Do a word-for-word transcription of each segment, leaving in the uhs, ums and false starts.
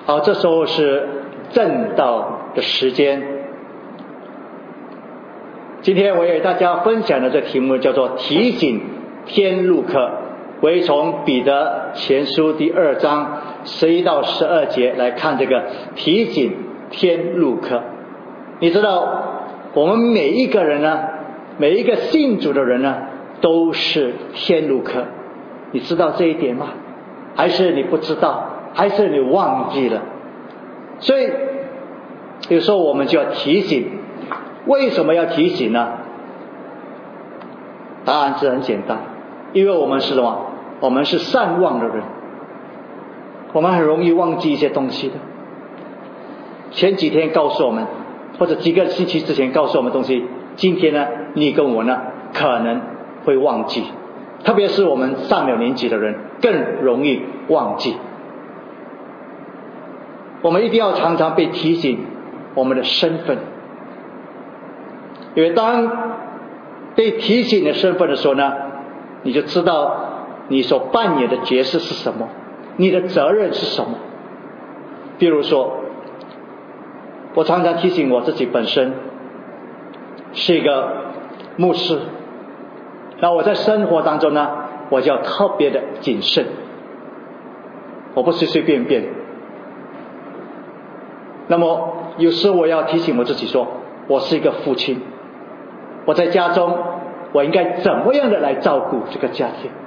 好，这时候是正道的时间。今天我给大家分享的这题目叫做提醒天路客，我会从彼得前书第二章十一到十二节来看这个提醒天路客。你知道我们每一个人呢，每一个信主的人呢，都是天路客，你知道这一点吗？还是你不知道？还是你忘记了？所以有时候我们就要提醒。为什么要提醒呢？答案是很简单，因为我们是什么？我们是善忘的人，我们很容易忘记一些东西的。前几天告诉我们，或者几个星期之前告诉我们东西，今天呢，你跟我呢可能会忘记，特别是我们上了年纪的人更容易忘记。我们一定要常常被提醒我们的身份，因为当被提醒的身份的时候呢，你就知道你所扮演的角色是什么，你的责任是什么。比如说，我常常提醒我自己本身是一个牧师，那我在生活当中呢，我就要特别的谨慎，我不随随便便。那么有时我要提醒我自己说，我是一个父亲，我在家中我应该怎么样的来照顾这个家庭。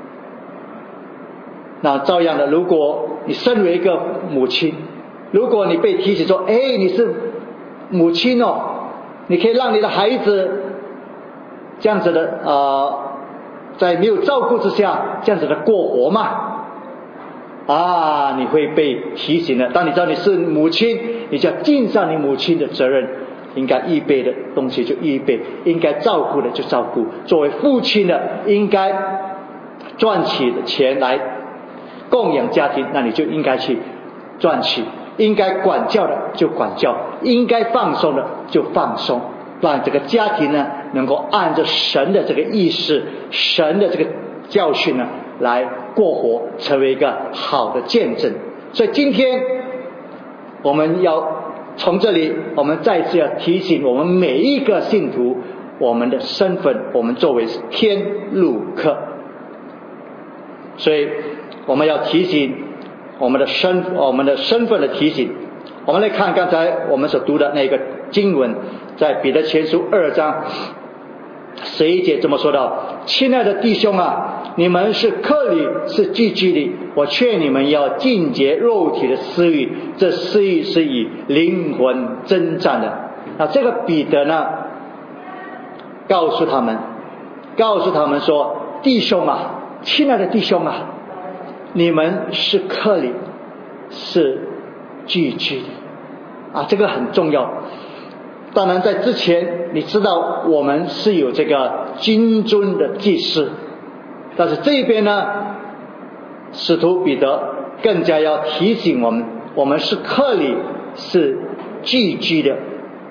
那照样的，如果你身为一个母亲，如果你被提醒说，哎，你是母亲哦，你可以让你的孩子这样子的呃，在没有照顾之下这样子的过活嘛，啊，你会被提醒的。当你知道你是母亲，你就要尽上你母亲的责任，应该预备的东西就预备，应该照顾的就照顾。作为父亲的，应该赚起的钱来供养家庭，那你就应该去赚取；应该管教的就管教，应该放松的就放松，让这个家庭呢能够按着神的这个意识、神的这个教训呢来过活，成为一个好的见证。所以今天我们要从这里，我们再次要提醒我们每一个信徒，我们的身份，我们作为天路客。所以我们要提醒我们的身我们的身份的提醒。我们来看刚才我们所读的那个经文，在彼得前书二章十一节这么说道：亲爱的弟兄啊，你们是客旅，是寄居的，我劝你们要禁绝肉体的私欲，这私欲是以灵魂征战的。那这个彼得呢，告诉他们告诉他们说，弟兄啊，亲爱的弟兄啊，你们是客旅，是寄居的啊，这个很重要。当然在之前你知道我们是有这个君尊的祭司，但是这边呢，使徒彼得更加要提醒我们，我们是客旅，是寄居的。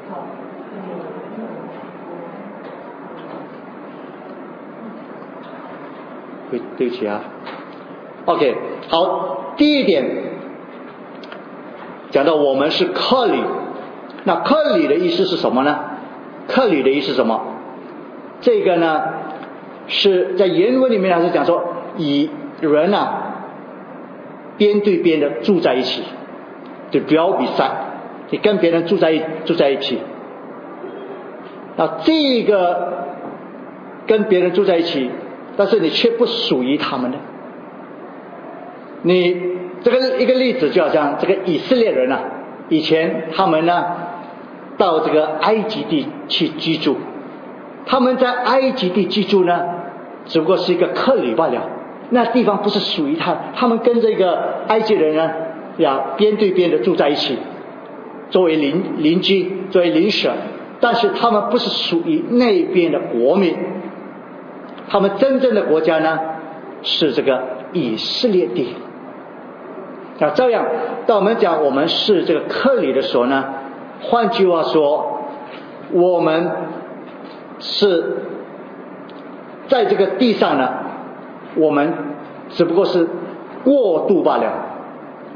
对对不起啊 OK 好，第一点讲到我们是客旅。那客旅的意思是什么呢？客旅的意思是什么？这个呢是在原文里面还是讲说，以人啊边对边的住在一起，就不要比赛，你跟别人住在一住在一起。那这个跟别人住在一起，但是你却不属于他们的。你这个一个例子就好像这个以色列人啊，以前他们呢到这个埃及地去居住，他们在埃及地居住呢，只不过是一个客旅罢了，那地方不是属于他，他们跟这个埃及人呢要边对边的住在一起，作为邻邻居，作为邻舍，但是他们不是属于那边的国民，他们真正的国家呢是这个以色列地。那这样当我们讲我们是这个客旅的时候呢，换句话说，我们是在这个地上呢，我们只不过是过渡罢了，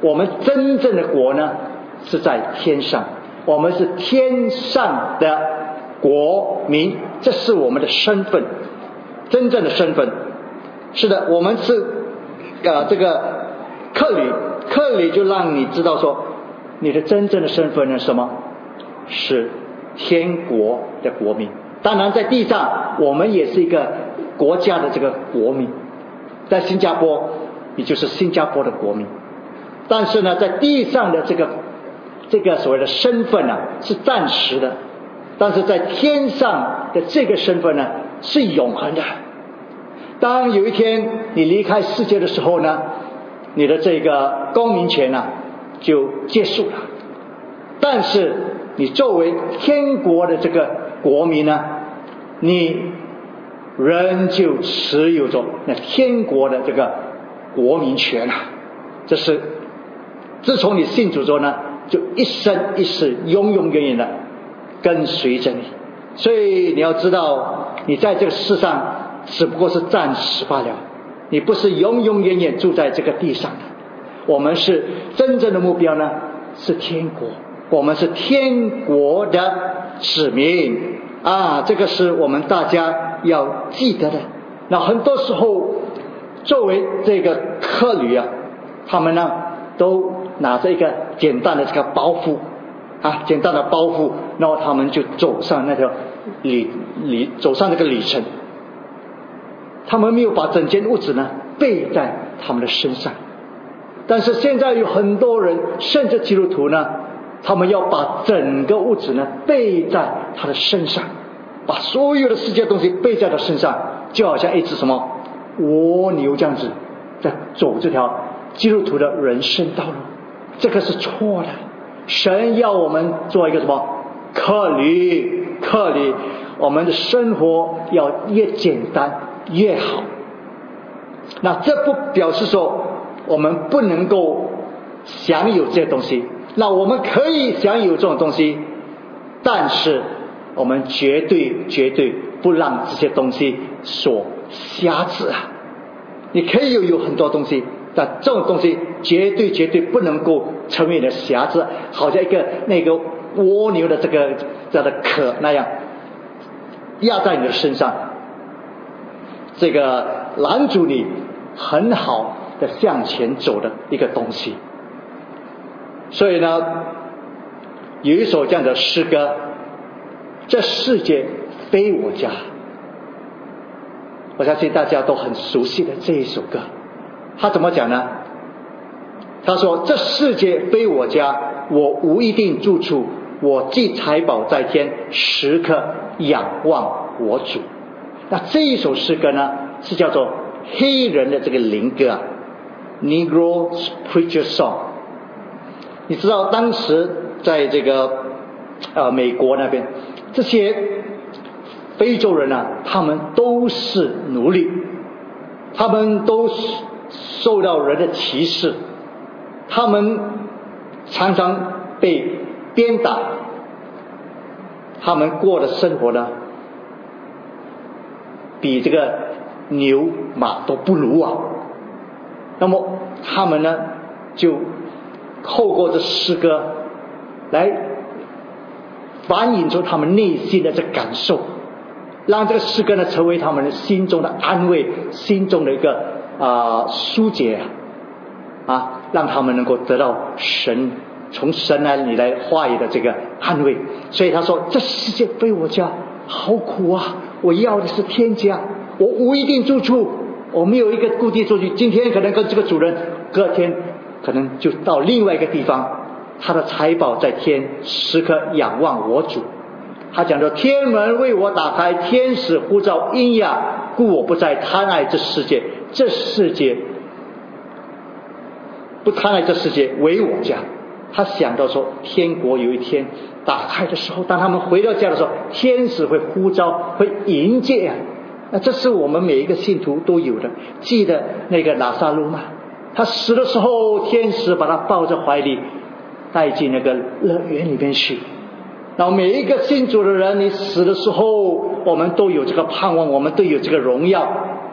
我们真正的国呢是在天上，我们是天上的国民，这是我们的身份，真正的身份。是的，我们是呃这个客旅，客旅就让你知道说你的真正的身份是什么，是天国的国民。当然在地上我们也是一个国家的这个国民，在新加坡你就是新加坡的国民，但是呢在地上的这个这个所谓的身份呢是暂时的，但是在天上的这个身份呢是永恒的。当有一天你离开世界的时候呢，你的这个公民权呢就结束了，但是你作为天国的这个国民呢，你仍旧持有着那天国的这个国民权啊。这是自从你信主之后呢，就一生一世永永远远的跟随着你。所以你要知道，你在这个世上只不过是暂时罢了，你不是永永远远住在这个地上的。我们是真正的目标呢是天国，我们是天国的子民啊，这个是我们大家要记得的。那很多时候作为这个客旅啊，他们呢都拿着一个简单的这个包袱啊，简单的包袱，然后他们就走上那条旅旅走上这个旅程，他们没有把整件物质呢背在他们的身上。但是现在有很多人，甚至基督徒呢，他们要把整个物质呢背在他的身上，把所有的世界东西背在他身上，就好像一只什么蜗牛这样子在走这条基督徒的人生道路。这个是错的。神要我们做一个什么客旅，客旅，我们的生活要越简单越好。那这不表示说我们不能够享有这些东西，那我们可以享有这种东西，但是我们绝对绝对不让这些东西所辖制啊。你可以有有很多东西，但这种东西绝对绝对不能够成为你的辖制，好像一个那个蜗牛的这个这样的壳那样压在你的身上，这个拦住你很好的向前走的一个东西。所以呢有一首这样的诗歌，这世界非我家，我相信大家都很熟悉的这一首歌。他怎么讲呢？他说，这世界非我家，我无一定住处，我既财宝在天，时刻仰望我主。那这一首诗歌呢是叫做黑人的这个灵歌啊， Negro Preacher Song。 你知道当时在这个呃美国那边，这些非洲人啊，他们都是奴隶，他们都受到人的歧视，他们常常被鞭打，他们过的生活呢比这个牛马都不如啊。那么他们呢就透过这诗歌来反映出他们内心的这感受，让这个诗歌呢成为他们的心中的安慰，心中的一个啊、呃、疏解啊，让他们能够得到神从神那里来话语的这个安慰。所以他说，这世界非我家，好苦啊，我要的是天家，我无一定住处，我没有一个固定住处，今天可能跟这个主人，隔天可能就到另外一个地方，他的财宝在天，时刻仰望我主。他讲说，天门为我打开，天使呼召音呀，故我不再贪爱这世界，这世界不贪爱这世界为我家。他想到说，天国有一天打开的时候，当他们回到家的时候，天使会呼召，会迎接啊。那这是我们每一个信徒都有的。记得那个拉撒路吗？他死的时候，天使把他抱在怀里带进那个乐园里面去。然后每一个信主的人，你死的时候，我们都有这个盼望，我们都有这个荣耀。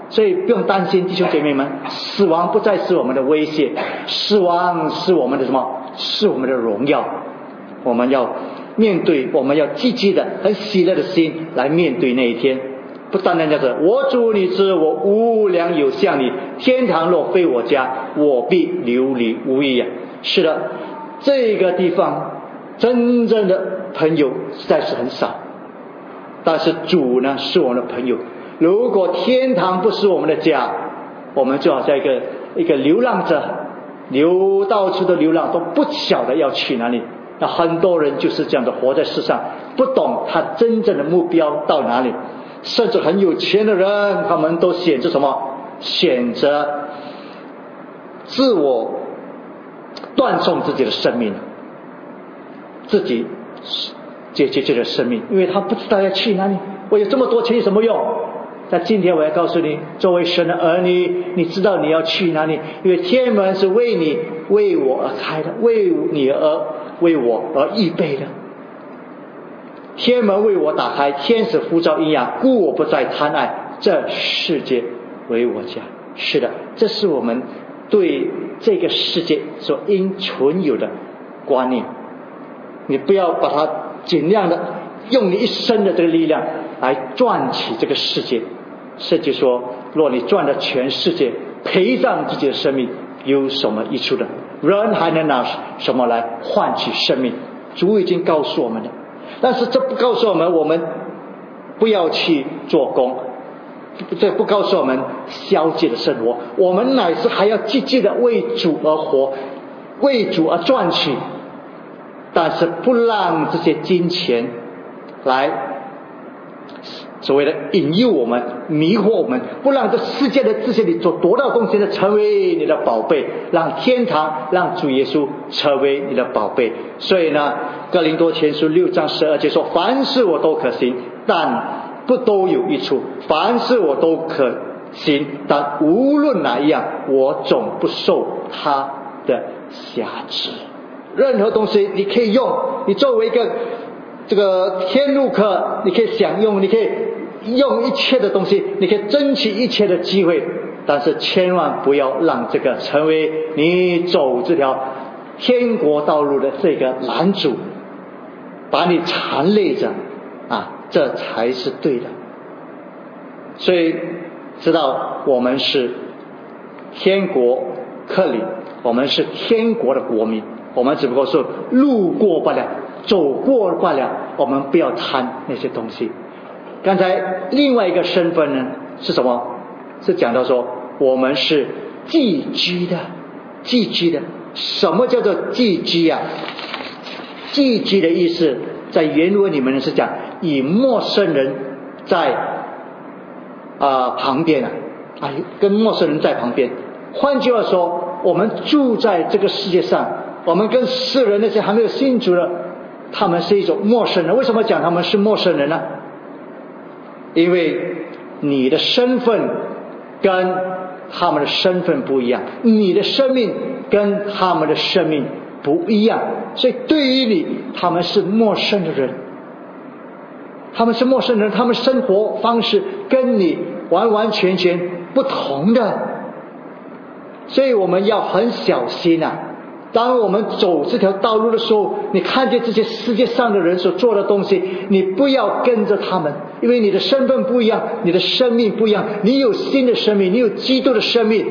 所以不用担心，弟兄姐妹们，死亡不再是我们的威胁，死亡是我们的什么？是我们的荣耀。我们要面对，我们要积极的、很喜乐的心来面对那一天。不单单叫做我主你知我无良有向你，天堂若非我家，我必流离无益啊。是的，这个地方真正的朋友实在是很少，但是主呢是我们的朋友。如果天堂不是我们的家，我们就好像一个一个流浪者，流到处的流浪，都不晓得要去哪里。那很多人就是这样的活在世上，不懂他真正的目标到哪里。甚至很有钱的人，他们都选择什么？选择自我断送自己的生命，自己结结自己的生命，因为他不知道要去哪里。我有这么多钱有什么用？但今天我要告诉你，作为神的儿女，你知道你要去哪里，因为天门是为你为我而开的，为你而为我而预备的。天门为我打开，天使呼召阴阳，故我不再贪爱这世界为我家。是的，这是我们对这个世界所应存有的观念。你不要把它尽量的用你一生的这个力量来赚取这个世界。甚至说，若你赚了全世界，赔上自己的生命，有什么益处的？人还能拿什么来换取生命？主已经告诉我们了。但是这不告诉我们，我们不要去做工，这不告诉我们消极的生活。我们乃是还要积极的为主而活，为主而赚取，但是不让这些金钱来所谓的引诱我们、迷惑我们，不让这世界的这些你所得到的东西呢成为你的宝贝，让天堂、让主耶稣成为你的宝贝。所以呢，哥林多前书六章十二节说：凡事我都可行，但不都有益处；凡事我都可行，但无论哪一样，我总不受他的辖制。任何东西你可以用，你作为一个这个天路客，你可以享用，你可以用一切的东西，你可以争取一切的机会，但是千万不要让这个成为你走这条天国道路的这个拦阻，把你缠累着啊，这才是对的。所以知道我们是天国客旅，我们是天国的国民，我们只不过是路过罢了，走过罢了，我们不要贪那些东西。刚才另外一个身份呢是什么？是讲到说我们是寄居的，寄居的。什么叫做寄居啊？寄居的意思在原文里面是讲以陌生人在啊、呃、旁边啊，啊跟陌生人在旁边。换句话说，我们住在这个世界上，我们跟世人那些还没有信主的，他们是一种陌生人。为什么讲他们是陌生人呢？因为你的身份跟他们的身份不一样，你的生命跟他们的生命不一样，所以对于你，他们是陌生的人，他们是陌生人，他们生活方式跟你完完全全不同的，所以我们要很小心啊。当我们走这条道路的时候，你看见这些世界上的人所做的东西，你不要跟着他们，因为你的身份不一样，你的生命不一样，你有新的生命，你有基督的生命，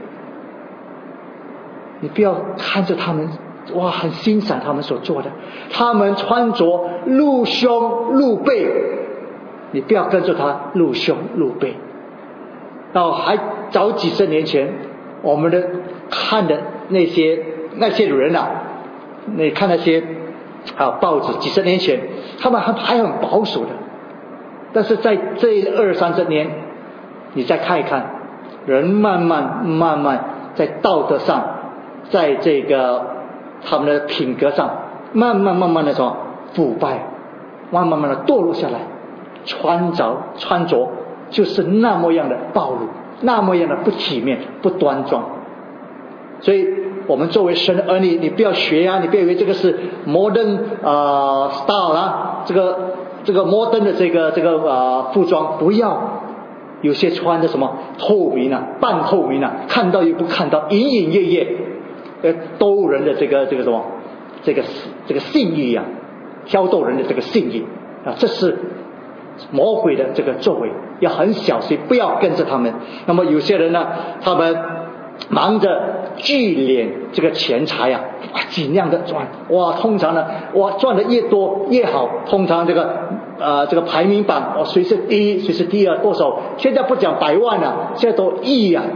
你不要看着他们，哇，很欣赏他们所做的，他们穿着露胸露背，你不要跟着他露胸露背。到还早几十年前，我们的看的那些那些人啊，你看那些啊报纸，几十年前他们还还很保守的，但是在这二三十年，你再看一看，人慢慢慢慢在道德上，在这个他们的品格上，慢慢慢慢的什么腐败，慢慢慢的堕落下来，穿着穿着就是那么样的暴露，那么样的不体面不端庄。所以我们作为神的儿女，你不要学啊，你不要以为这个是 modern 呃 style 啊，这个这个 modern 的这个这个呃服装，不要， 有些穿的什么透明啊、半透明啊，看到又不看到，隐隐约约，呃，兜人的这个这个什么，这个这个信誉啊，挑逗人的这个信誉啊，这是魔鬼的这个作为，要很小心，不要跟着他们。那么有些人呢，他们忙着聚敛这个钱财啊，尽量的赚，哇，通常呢，哇，赚的越多越好。通常这个呃这个排名榜，哦，谁是第一，谁是第二，多少？现在不讲百万了，现在都亿啊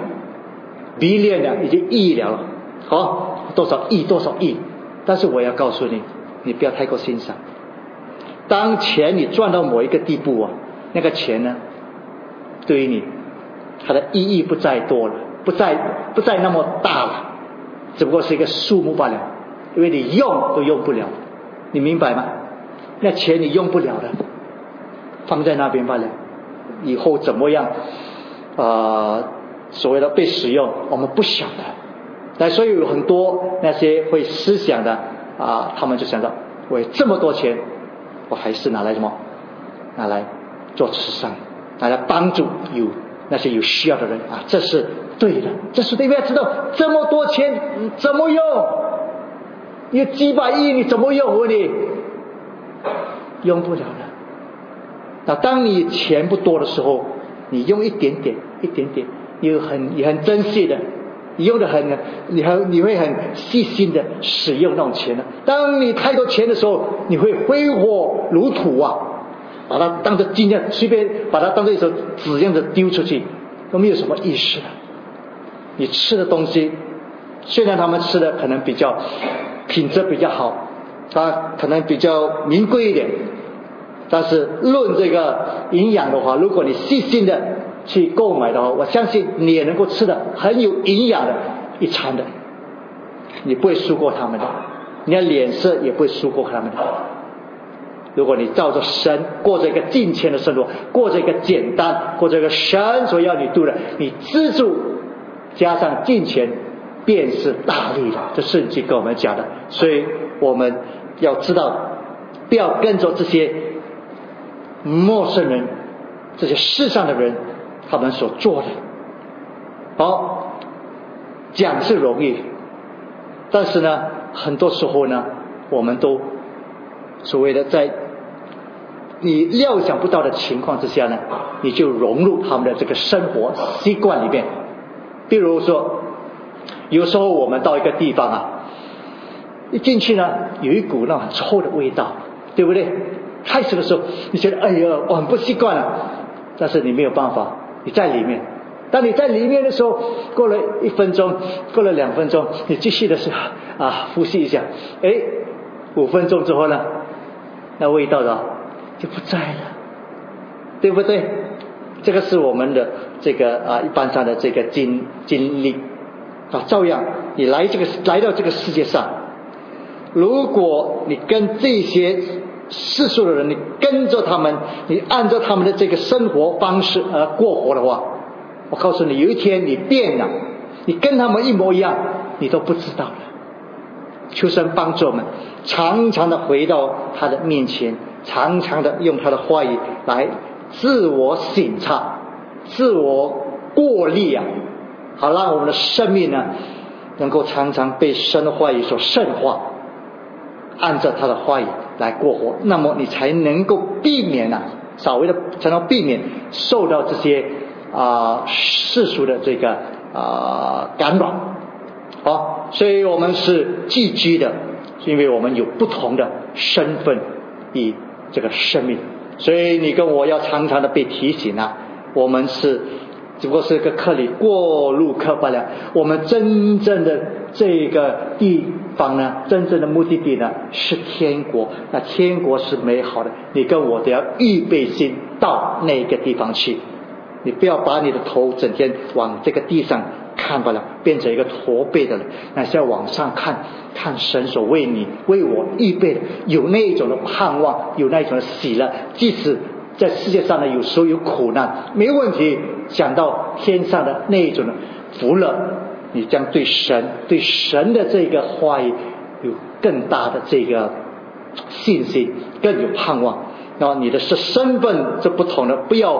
，billion啊，已经亿了，好，多少亿，多少亿。但是我要告诉你，你不要太过欣赏。当钱你赚到某一个地步啊，那个钱呢，对于你，它的意义不再多了，不再不再那么大了，只不过是一个数目罢了，因为你用都用不了，你明白吗？那钱你用不了的，放在那边罢了，以后怎么样啊、呃？所谓的被使用，我们不晓得。但所以有很多那些会思想的啊，他们就想到，我有这么多钱，我还是拿来什么？拿来做慈善，拿来帮助有那些有需要的人啊，这是对的，这是对的。要知道这么多钱怎么用？有几百亿你怎么用？我问你，用不了的。那当你钱不多的时候，你用一点点，一点点，你很你很珍惜的，你用的很，你很你会很细心的使用那种钱的。当你太多钱的时候，你会挥霍如土啊，把它当作金样，随便把它当作一首纸样子丢出去，都没有什么意思的。你吃的东西，虽然他们吃的可能比较品质比较好，它可能比较名贵一点，但是论这个营养的话，如果你细心的去购买的话，我相信你也能够吃的很有营养的一餐的，你不会输过他们的，你的脸色也不会输过他们的。如果你照着神过着一个敬虔的生活，过着一个简单，过着一个神所要你度的，你资助加上敬虔，便是大力的。这圣经跟我们讲的，所以我们要知道，不要跟着这些陌生人，这些世上的人他们所做的。好，讲是容易，但是呢，很多时候呢，我们都所谓的在你料想不到的情况之下呢，你就融入他们的这个生活习惯里面。比如说，有时候我们到一个地方啊，一进去呢，有一股那种臭的味道，对不对？开始的时候你觉得哎呀我很不习惯了，但是你没有办法，你在里面。当你在里面的时候，过了一分钟，过了两分钟，你继续的时候啊，呼吸一下，哎，五分钟之后呢，那味道的就不在了，对不对？这个是我们的这个啊一般上的这个经经历啊。照样你来这个来到这个世界上，如果你跟这些世俗的人，你跟着他们，你按照他们的这个生活方式而过活的话，我告诉你，有一天你变了，你跟他们一模一样，你都不知道了。求神帮助我们，常常的回到他的面前，常常的用他的话语来自我省察，自我过滤啊，好让我们的生命呢，能够常常被神的话语所圣化，按照他的话语来过活，那么你才能够避免啊，稍微的才能避免受到这些啊、呃、世俗的这个啊、呃、干扰。好，所以我们是寄居的，因为我们有不同的身份与这个生命，所以你跟我要常常的被提醒啊，我们是只不过是个客里过路客罢了，我们真正的这个地方呢，真正的目的地呢是天国，那天国是美好的，你跟我都要预备心到那个地方去，你不要把你的头整天往这个地上看罢了，变成一个驼背的人，那是要往上看，看神所为你为我预备的，有那一种的盼望，有那一种的喜乐，即使在世界上呢有时候有苦难没问题，想到天上的那一种的福乐，你将对神对神的这个话语有更大的这个信心，更有盼望。然后你的是身份是不同的，不要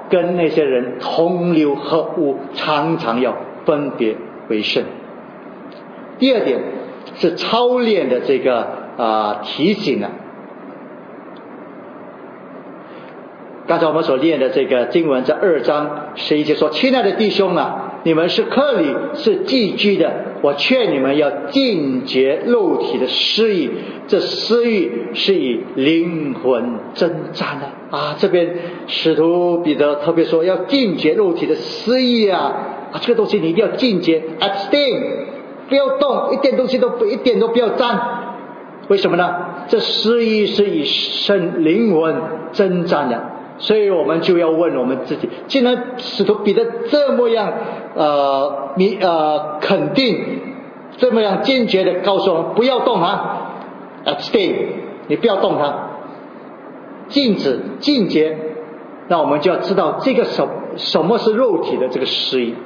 跟那些人同流合污，常常要分别为圣。第二点是操练的这个啊、呃、提醒啊。刚才我们所念的这个经文，在二章十一节说：“亲爱的弟兄啊，你们是客旅，是寄居的，我劝你们要禁绝肉体的私欲，这私欲是以灵魂征战的啊。”这边使徒彼得特别说要禁绝肉体的私欲啊啊，这个东西你一定要禁绝 ，abstain， 不要动，一点东西都不一点都不要沾。为什么呢？这私欲是以生灵魂征战的。所以我们就要问我们自己，既然使徒彼得这么样呃你呃肯定，这么样坚决的告诉我们不要动它 abstain， 你不要动它，禁止禁绝，那我们就要知道这个什什么是肉体的这个私欲。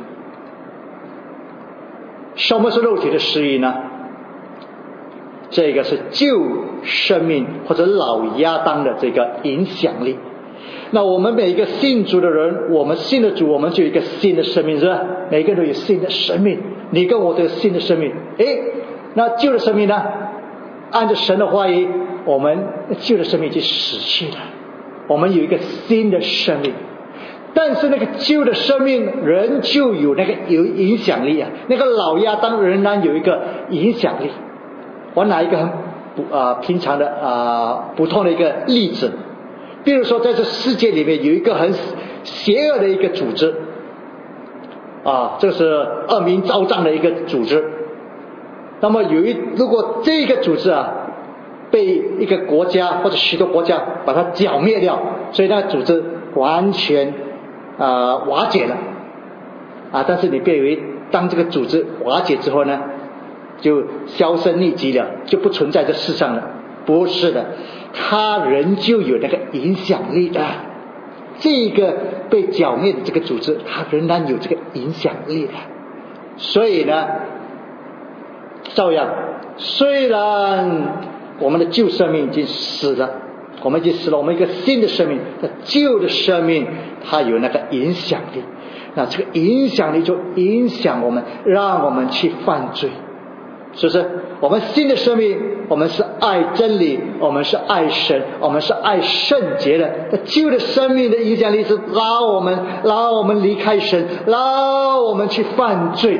什么是肉体的私欲呢？这个是旧生命或者老亚当的这个影响力。那我们每一个信主的人，我们信的主，我们就有一个新的生命，是吧？每个人都有新的生命，你跟我都有新的生命。诶，那旧的生命呢？按照神的话语，我们旧的生命已经死去了，我们有一个新的生命。但是那个旧的生命仍旧有那个有影响力啊，那个老亚当仍然有一个影响力。我拿一个很不啊、呃、平常的啊、呃、普通的一个例子。比如说在这世界里面有一个很邪恶的一个组织啊，这是恶名昭彰的一个组织。那么有一如果这个组织啊被一个国家或者许多国家把它剿灭掉，所以那个组织完全啊、呃、瓦解了啊。但是你别以为当这个组织瓦解之后呢就销声匿迹了，就不存在这世上了，不是的，它仍旧有那个影响力的。这个被剿灭的这个组织，它仍然有这个影响力的。所以呢，照样，虽然我们的旧生命已经死了，我们已经死了，我们一个新的生命，旧的生命它有那个影响力，那这个影响力就影响我们，让我们去犯罪。是不是？我们新的生命，我们是爱真理，我们是爱神，我们是爱圣洁的。旧的生命的影响力是拉我们，拉我们离开神，拉我们去犯罪。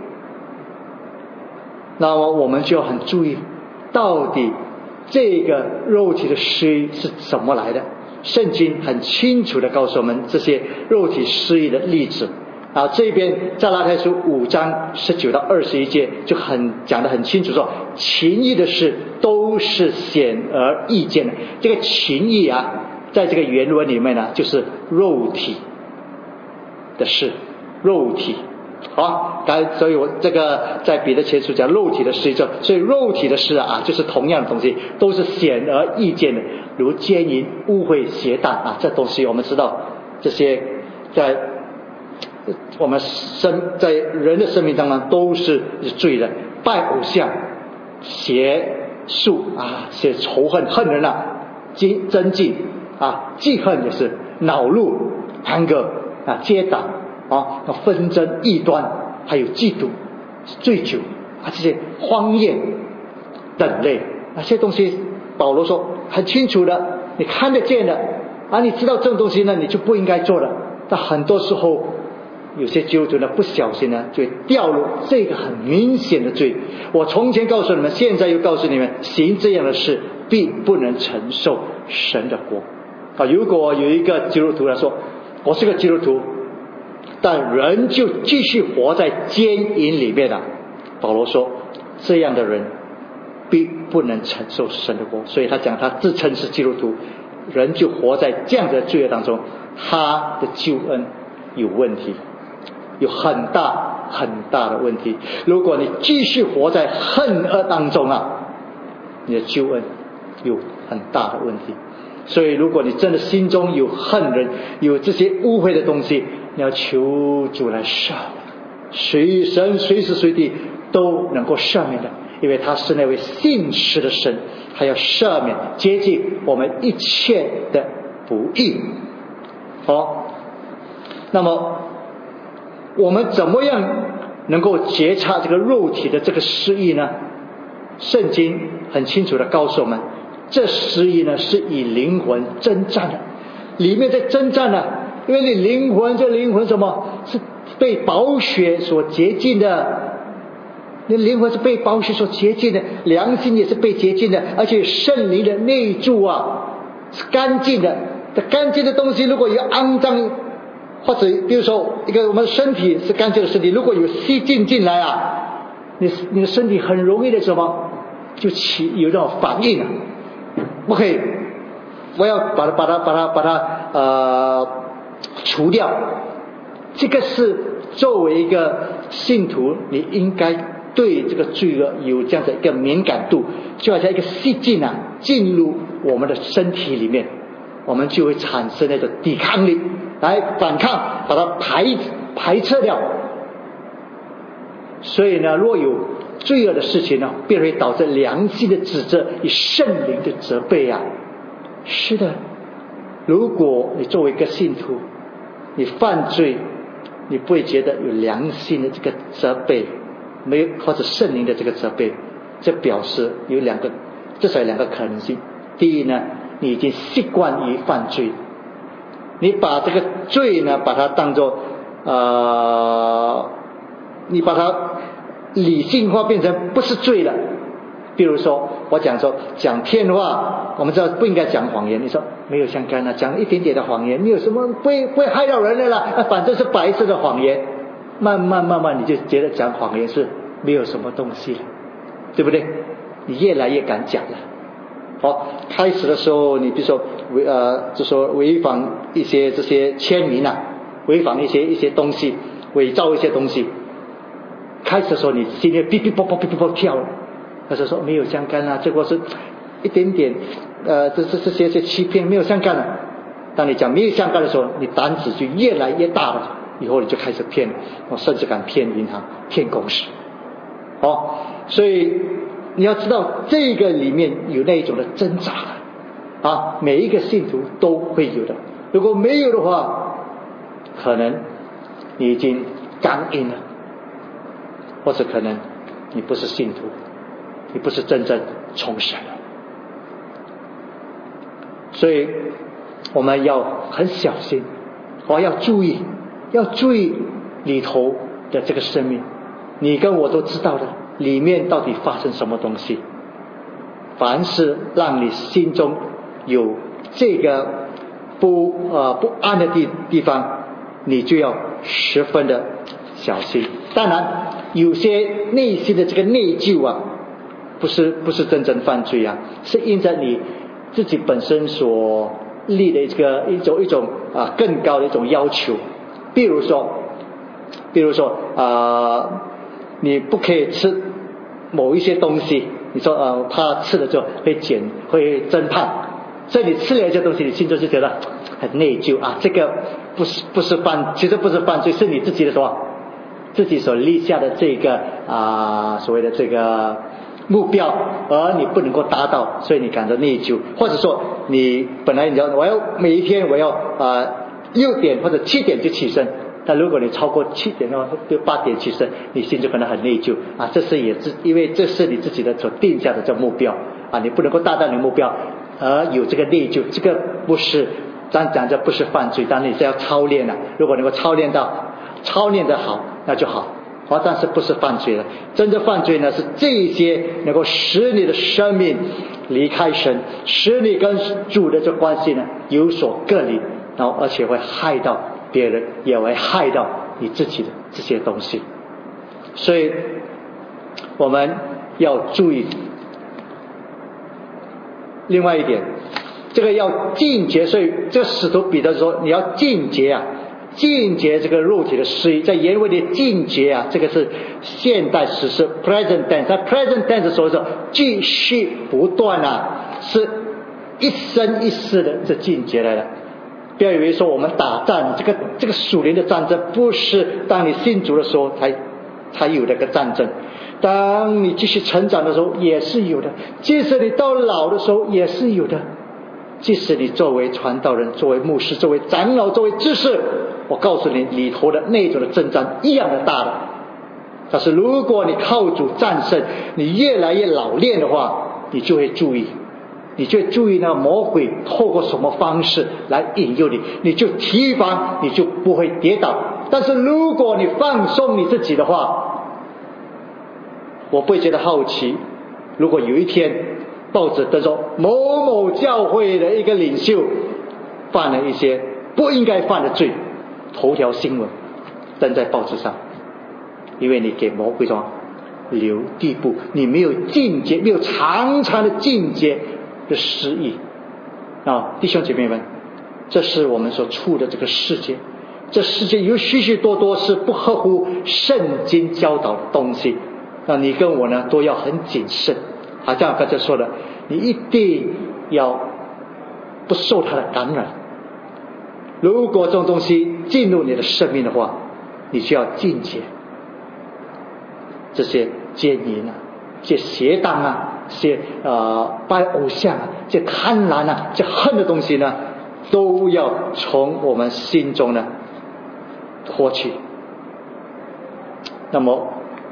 那么我们就要很注意，到底这个肉体的私欲是怎么来的？圣经很清楚的告诉我们这些肉体私欲的例子。啊，这边在拉太书五章十九到二十一节就很讲得很清楚说，情欲的事都是显而易见的。这个情欲啊，在这个原文里面呢，就是肉体的事，肉体。好，刚所以我这个在彼得前书讲肉体的事，所以肉体的事啊，就是同样的东西，都是显而易见的，如奸淫、污秽、邪荡啊，这东西我们知道，这些在我们生在人的生命当中都是罪人，拜偶像、邪术啊，写仇恨、恨人啊，争争竞啊，记恨也是恼怒、anger啊，结党啊，纷争、异端，还有嫉妒、醉酒啊，这些荒宴等类，那些东西，保罗说很清楚的，你看得见的啊，你知道这种东西呢，你就不应该做了。但很多时候，有些基督徒呢不小心呢就掉入这个很明显的罪。我从前告诉你们，现在又告诉你们，行这样的事必不能承受神的国啊！如果有一个基督徒来说，我是个基督徒，但人就继续活在奸淫里面的，保罗说这样的人必不能承受神的国。所以他讲他自称是基督徒，人就活在这样的罪恶当中，他的救恩有问题，有很大很大的问题。如果你继续活在恨恶当中啊，你的救恩有很大的问题。所以如果你真的心中有恨人，有这些污秽的东西，你要求主来赦免，随神随时随地都能够赦免的，因为他是那位信实的神，他要赦免接近我们一切的不义。好， 那么我们怎么样能够觉察这个肉体的这个失意呢？圣经很清楚的告诉我们，这失意呢是以灵魂征战的，里面在征战呢，因为你灵魂这灵魂什么是被宝血所洁净的，你灵魂是被宝血所洁净的，良心也是被洁净的，而且圣灵的内住啊是干净的。这干净的东西如果有肮脏，或者比如说一个我们身体是干净的身体，如果有细菌进来啊，你你的身体很容易的什么就起有这种反应啊，不可以，我要把它把它把它把它呃除掉。这个是作为一个信徒，你应该对这个罪恶有这样的一个敏感度，就好像一个细菌啊进入我们的身体里面，我们就会产生那种抵抗力来反抗，把它排排斥掉。所以呢，若有罪恶的事情呢，便会导致良心的指责与圣灵的责备啊。是的，如果你作为一个信徒，你犯罪，你不会觉得有良心的这个责备，没有或者圣灵的这个责备，这表示有两个，至少有两个可能性。第一呢，你已经习惯于犯罪，你把这个罪呢，把它当作呃，你把它理性化，变成不是罪了。比如说我讲说讲骗话，我们知道不应该讲谎言，你说没有相干啊，讲一点点的谎言没有什么，不会不会害到人的啦，反正是白色的谎言，慢慢慢慢你就觉得讲谎言是没有什么东西了，对不对？你越来越敢讲了。好，开始的时候你比如说违呃就说违反一些这些签名啊，违反一些一些东西，伪造一些东西，开始的时候你心里哔哔啵啵哔哔啵跳了，他就说没有相干啊，这个是一点点呃这这这些些欺骗，没有相干了。当你讲没有相干的时候，你胆子就越来越大了，以后你就开始骗，我甚至敢骗银行骗公司。好，所以你要知道这个里面有那一种的挣扎啊，每一个信徒都会有的。如果没有的话，可能你已经刚硬了，或者可能你不是信徒，你不是真正重生了。所以我们要很小心，我要注意，要注意里头的这个生命，你跟我都知道的，里面到底发生什么东西。凡是让你心中有这个不呃不安的地地方，你就要十分的小心。当然有些内心的这个内疚啊，不是不是真正犯罪啊，是因着你自己本身所立的这个一种一种啊更高的一种要求。比如说比如说啊、呃、你不可以吃某一些东西，你说呃怕吃了之后会减会增胖，所以你吃了一些东西，你心中就觉得很内疚啊，这个不是不是犯，其实不是犯罪，是你自己的什么自己所立下的这个啊、呃、所谓的这个目标，而你不能够达到，所以你感到内疚。或者说你本来你要我要每一天我要啊六点或者七点就起身，但如果你超过七点的话，就八点起身，你心就可能很内疚啊。这是也是因为这是你自己的所定下的这目标啊，你不能够达到你的目标而有这个内疚，这个不是咱讲这不是犯罪，但你是要操练的。如果能够操练到操练的好，那就好。好，但是不是犯罪了？真正犯罪呢，是这些能够使你的生命离开神，使你跟主的这关系呢有所隔离，然后而且会害到别人，也会害到你自己的这些东西。所以我们要注意。另外一点，这个要禁绝，所以这个使徒彼得说你要禁绝啊，禁绝这个肉体的失意。在原文的禁绝啊，这个是现代时式 present tense， 在 present tense 所说继续不断啊，是一生一世的这禁绝来的。不要以为说我们打仗，这个这个属灵的战争不是当你信主的时候才才有那个战争，当你继续成长的时候也是有的，即使你到老的时候也是有的。即使你作为传道人，作为牧师，作为长老，作为知识， 我告诉你，里头的那种的征战一样的大的。但是如果你靠主战胜，你越来越老练的话，你就会注意，你就会注意那个魔鬼透过什么方式来引诱你，你就提防，你就不会跌倒。但是如果你放松你自己的话，我不会觉得好奇，如果有一天报纸登说某某教会的一个领袖犯了一些不应该犯的罪，头条新闻登在报纸上，因为你给魔鬼说留地步，你没有禁戒，没有长长的禁戒的失意啊，弟兄姐妹们，这是我们所处的这个世界，这世界有许许多多是不合乎圣经教导的东西，那你跟我呢都要很谨慎。好像刚才说的，你一定要不受它的感染。如果这种东西进入你的生命的话，你就要禁戒这些奸淫啊，这些邪荡啊，这些呃拜偶像啊，这贪婪啊，这恨的东西呢，都要从我们心中呢脱去。那么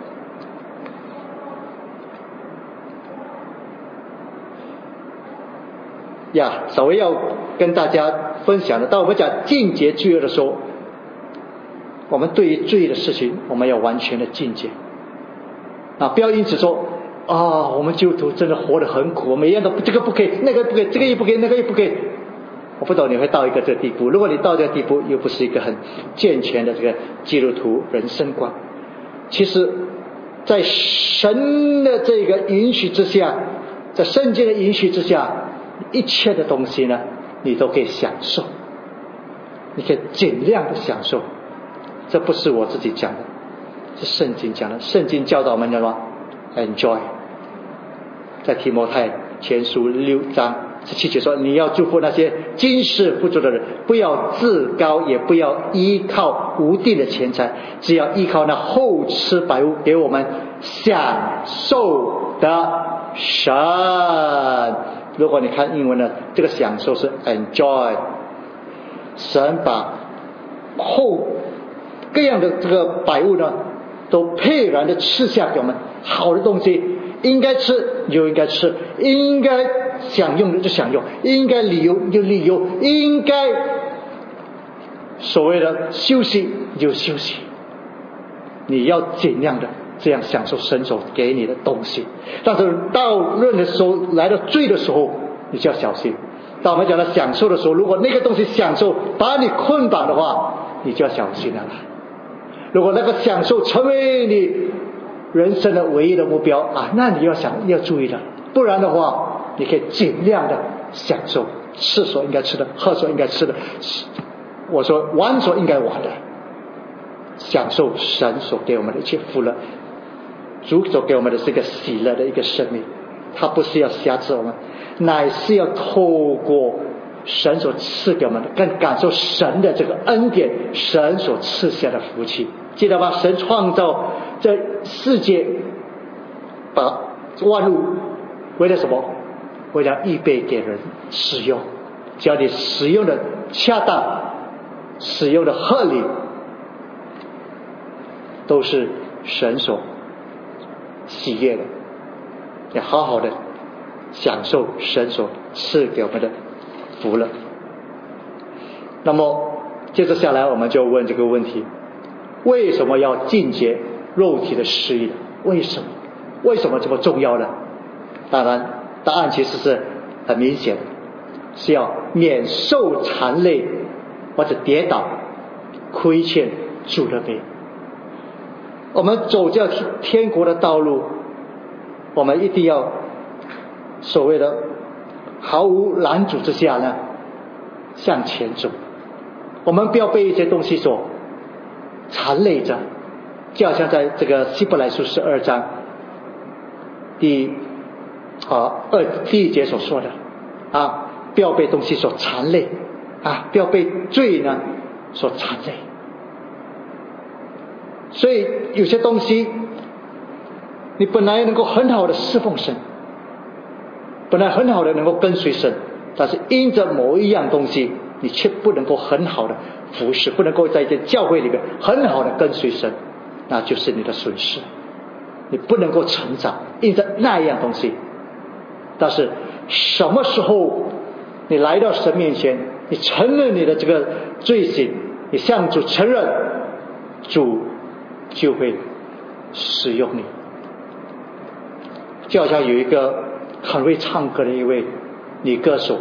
呀，稍微要跟大家分享的，当我们讲禁戒罪恶的时候，我们对于罪的事情，我们要完全的禁戒啊！不要因此说啊，我们基督徒真的活得很苦，每样都这个不可以，那个不可以，这个也不可以，那个也不可以。我不懂你会到一个这个地步，如果你到这个地步，又不是一个很健全的这个基督徒人生观。其实在神的这个允许之下，在圣经的允许之下，一切的东西呢，你都可以享受，你可以尽量的享受。这不是我自己讲的，是圣经讲的。圣经教导我们的什么 ？Enjoy。在提摩太前书六章十七节说：“你要祝福那些今世富足的人，不要自高，也不要依靠无定的钱财，只要依靠那厚赐百物给我们享受的神。”如果你看英文呢，这个享受是 enjoy。神把后各样的这个百物呢，都沛然的赐下给我们，好的东西应该吃就应该吃，应该享用的就享用，应该旅游就旅游，应该所谓的休息就休息。你要尽量的这样享受神所给你的东西，但是到任何时候来到罪的时候，你就要小心。当我们讲到享受的时候，如果那个东西享受把你捆绑的话，你就要小心了。如果那个享受成为你人生的唯一的目标啊，那你要想要注意了，不然的话，你可以尽量的享受，吃所应该吃的，喝所应该吃的，我说玩所应该玩的，享受神所给我们的一切福乐。主所给我们的是一个喜乐的一个生命，他不是要辖制我们，乃是要透过神所赐给我们的，更感受神的这个恩典，神所赐下的福气。记得吧？神创造这世界，把万物为了什么？为了预备给人使用。只要你使用的恰当，使用的合理，都是神所喜悦的，要好好的享受神所赐给我们的福乐。那么接着下来我们就问这个问题，为什么要禁绝肉体的失意呢？为什么为什么这么重要呢？当然答案其实是很明显的，是要免受残累或者跌倒亏欠主的名。我们走这天国的道路，我们一定要所谓的毫无拦阻之下呢向前走。我们不要被一些东西所缠累着，就好像在这个希伯来书十二章第啊二第一节所说的啊，不要被东西所缠累啊，不要被罪呢所缠累。所以有些东西你本来能够很好的侍奉神，本来很好的能够跟随神，但是因着某一样东西你却不能够很好的服侍，不能够在这教会里面很好的跟随神，那就是你的损失。你不能够成长，因着那样东西。但是什么时候你来到神面前，你承认你的这个罪行，你向主承认，主就会使用你。就好像有一个很会唱歌的一位女歌手，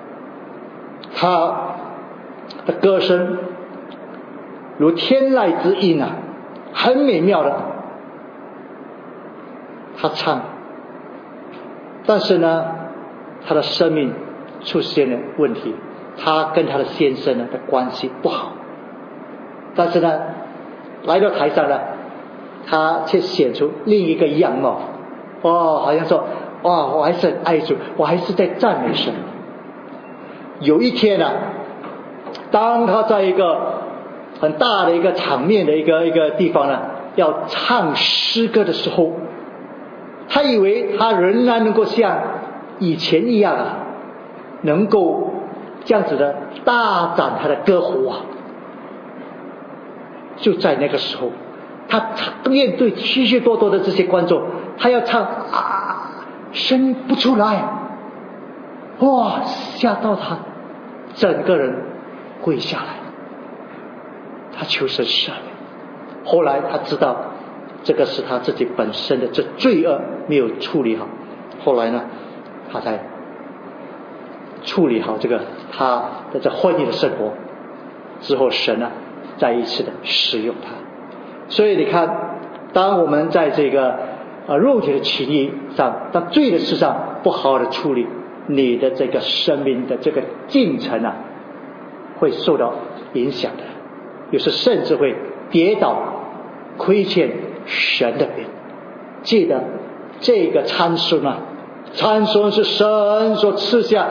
她的歌声如天籁之音啊，很美妙的，她唱，但是呢她的生命出现了问题，她跟她的先生呢的关系不好，但是呢来到台上呢，她却显出另一个样貌，哦，好像说哇，我还是很爱主，我还是在赞美神。有一天呢、啊，当他在一个很大的一个场面的一个一个地方呢，要唱诗歌的时候，他以为他仍然能够像以前一样啊，能够这样子的大展他的歌喉啊。就在那个时候，他面对许许多多的这些观众，他要唱啊，声音不出来，哇，吓到他整个人跪下来，他求神赦免。后来他知道这个是他自己本身的这罪恶没有处理好，后来呢他才处理好这个他的这婚姻的生活之后，神呢再一次的使用他。所以你看，当我们在这个呃肉体的情谊上，当罪的事上不好好的处理，你的这个生命的这个进程啊会受到影响的，有时甚至会跌倒，亏欠神的名。记得这个参孙啊，参孙是神所赐下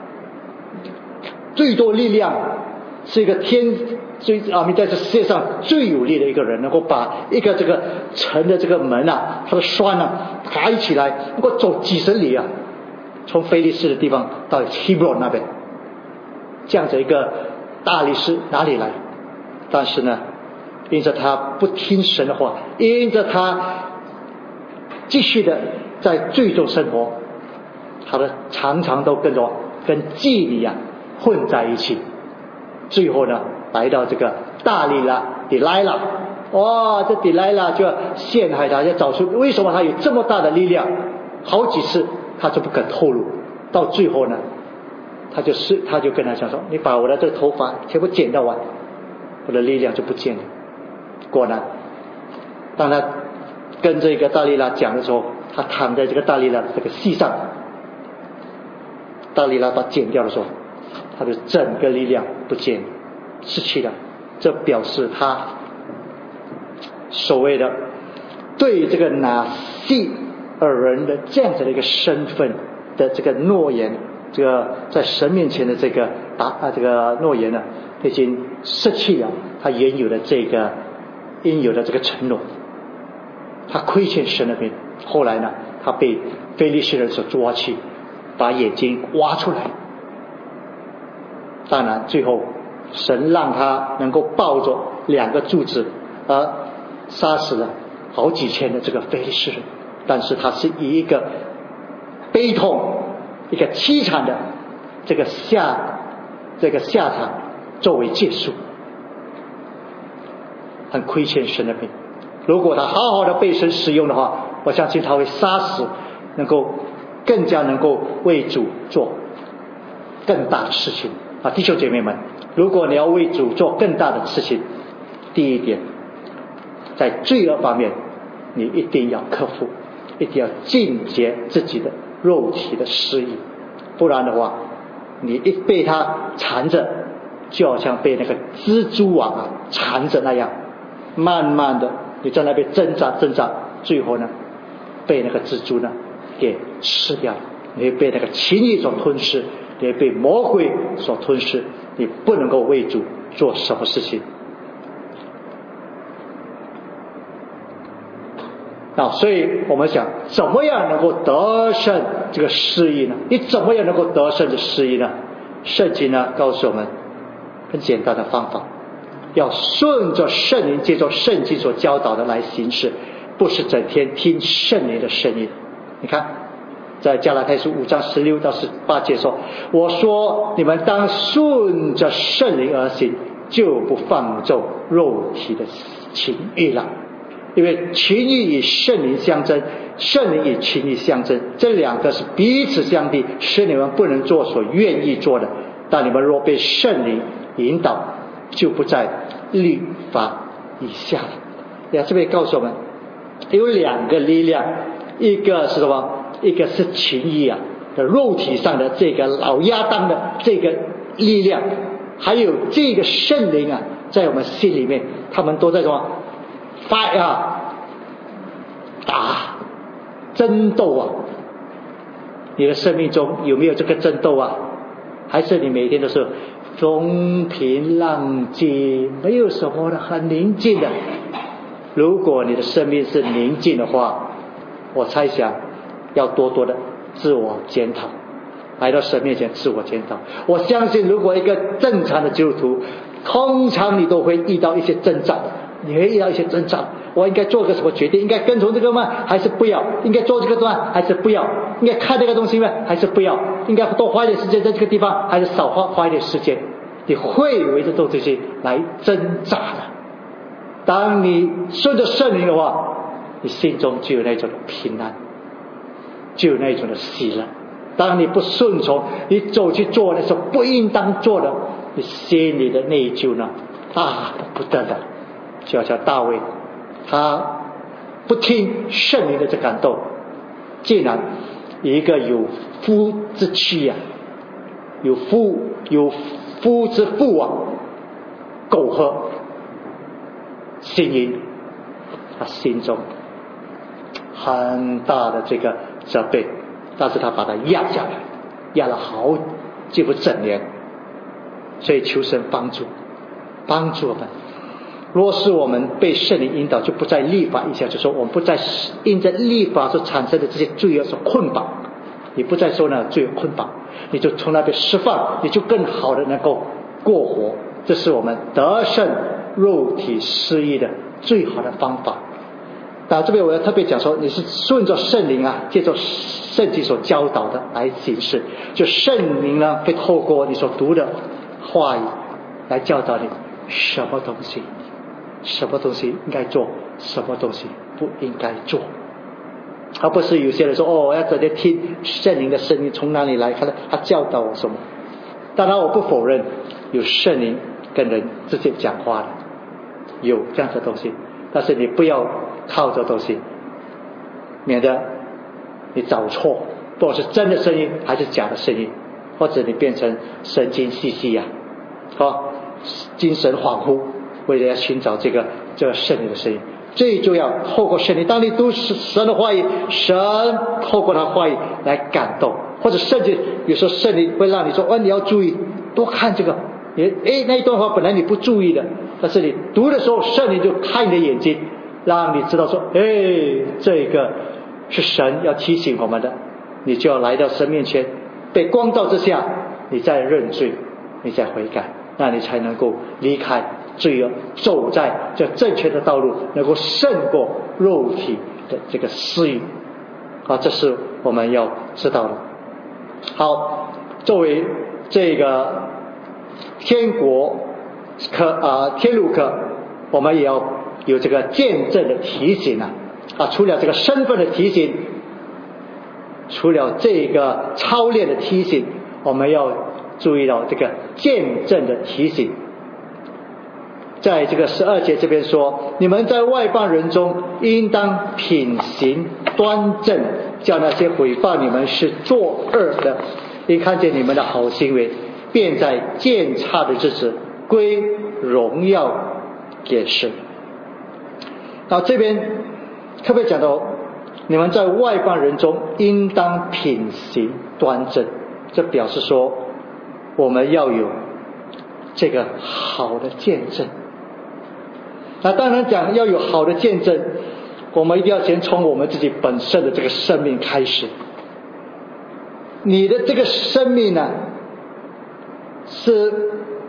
最多力量，是一个天最啊，在这世界上最有力的一个人，能够把一个这个城的这个门啊，它的栓啊抬起来，能够走几十里啊，从非利士的地方到希伯伦那边，这样子一个大力士哪里来？但是呢，因着他不听神的话，因着他继续的在罪中生活，他的常常都跟着跟妓女啊混在一起，最后呢来到这个大利拉底莱拉，哇，这底莱拉就要陷害他，要找出为什么他有这么大的力量，好几次他就不肯透露，到最后呢他就是他就跟他讲说，你把我的这个头发全部剪掉完，我的力量就不见了。果然当他跟这个大利拉讲的时候，他躺在这个大利拉的这个膝上，大利拉把剪掉的时候，他的整个力量不见了，失去了。这表示他所谓的对这个拿细尔人的这样子的一个身份的这个诺言，这个在神面前的这个答啊这个诺言呢，已经失去了他原有的这个应有的这个承诺，他亏欠神的名。后来呢，他被非利士人所抓去，把眼睛挖出来。当然最后神让他能够抱着两个柱子而杀死了好几千的这个非利士人，但是他是以一个悲痛一个凄惨的这个下这个下场作为结束，很亏欠神的名。如果他好好的被神使用的话，我相信他会杀死，能够更加能够为主做更大的事情啊！弟兄姐妹们，如果你要为主做更大的事情，第一点，在罪恶方面你一定要克服，一定要禁绝自己的肉体的私欲，不然的话你一被他缠着，就好像被那个蜘蛛网啊缠着那样，慢慢的你在那边挣扎挣扎，最后呢被那个蜘蛛呢给吃掉了，你会被那个情欲所吞噬，你会被魔鬼所吞噬，你不能够为主做什么事情。啊，所以我们想怎么样能够得胜这个失意呢？你怎么样能够得胜这失意呢？圣经呢告诉我们， 很简单的方法，要顺着圣灵接受圣经所教导的来行事，不是整天听圣灵的声音。你看在加拉太书五章十六到十八节说，我说你们当顺着圣灵而行，就不放纵肉体的情欲了。因为情欲与圣灵相争，圣灵与情欲相争，这两个是彼此相敌，使你们不能做所愿意做的。但你们若被圣灵引导，就不在律法以下了。呀，这边告诉我们有两个力量，一个是什么？一个是情欲啊的肉体上的这个老亚当的这个力量，还有这个圣灵啊在我们心里面，他们都在什么fight啊，打争斗啊。你的生命中有没有这个争斗啊？还是你每天都是风平浪静，没有什么的，很宁静的？如果你的生命是宁静的话，我猜想要多多的自我检讨，来到神面前自我检讨。我相信如果一个正常的基督徒，通常你都会遇到一些征兆，你会遇到一些征兆，我应该做个什么决定？应该跟从这个吗？还是不要？应该做这个吗？还是不要？应该看这个东西吗？还是不要？应该多花一点时间在这个地方，还是少花花一点时间？你会围着做这些来挣扎的。当你顺着圣灵的话，你心中就有那种平安，就有那种的喜乐。当你不顺从，你走去做的时候不应当做的，你心里的内疚呢大的不得了。就好像大卫，他不听圣灵的这感动，竟然一个有夫之妻啊，有夫有夫之妇啊，苟合行淫，他心中很大的这个责备，但是他把它压下来，压了好几不整年。所以求神帮助帮助我们，若是我们被圣灵引导，就不在律法以下，就说我们不再因着律法所产生的这些罪恶所捆绑，你不再受那罪恶捆绑，你就从那边释放，你就更好的能够过活。这是我们得胜肉体失意的最好的方法。那这边我要特别讲说，你是顺着圣灵啊，借着圣经所教导的来行事，就圣灵呢会透过你所读的话语来教导你什么东西什么东西应该做，什么东西不应该做，而不是有些人说哦，我要整天听圣灵的声音从哪里来，看他教导我什么。当然我不否认有圣灵跟人直接讲话的，有这样的东西，但是你不要靠这东西，免得你找错，不管是真的声音还是假的声音，或者你变成神经兮兮呀，啊，精神恍惚，为了要寻找这个这个圣灵的声音。最重要透过圣灵，当你读神的话语，神透过他话语来感动，或者甚至有时候圣灵会让你说，哦，你要注意多看这个，诶，那一段话本来你不注意的，但是你读的时候圣灵就开你的眼睛，让你知道说，诶，这个是神要提醒我们的，你就要来到神面前，被光照之下，你再认罪，你再悔改，那你才能够离开罪恶，走在这正确的道路，能够胜过肉体的这个私欲啊，这是我们要知道的。好，作为这个天国科啊天路科，我们也要有这个见证的提醒啊啊，除了这个身份的提醒，除了这个操练的提醒，我们要注意到这个见证的提醒。在这个十二节这边说，你们在外邦人中应当品行端正，叫那些毁谤你们是作恶的，因看见你们的好行为，便在鉴察的日子归荣耀给神。那这边特别讲到，你们在外邦人中应当品行端正，这表示说我们要有这个好的见证。那当然讲要有好的见证，我们一定要先从我们自己本身的这个生命开始。你的这个生命呢，是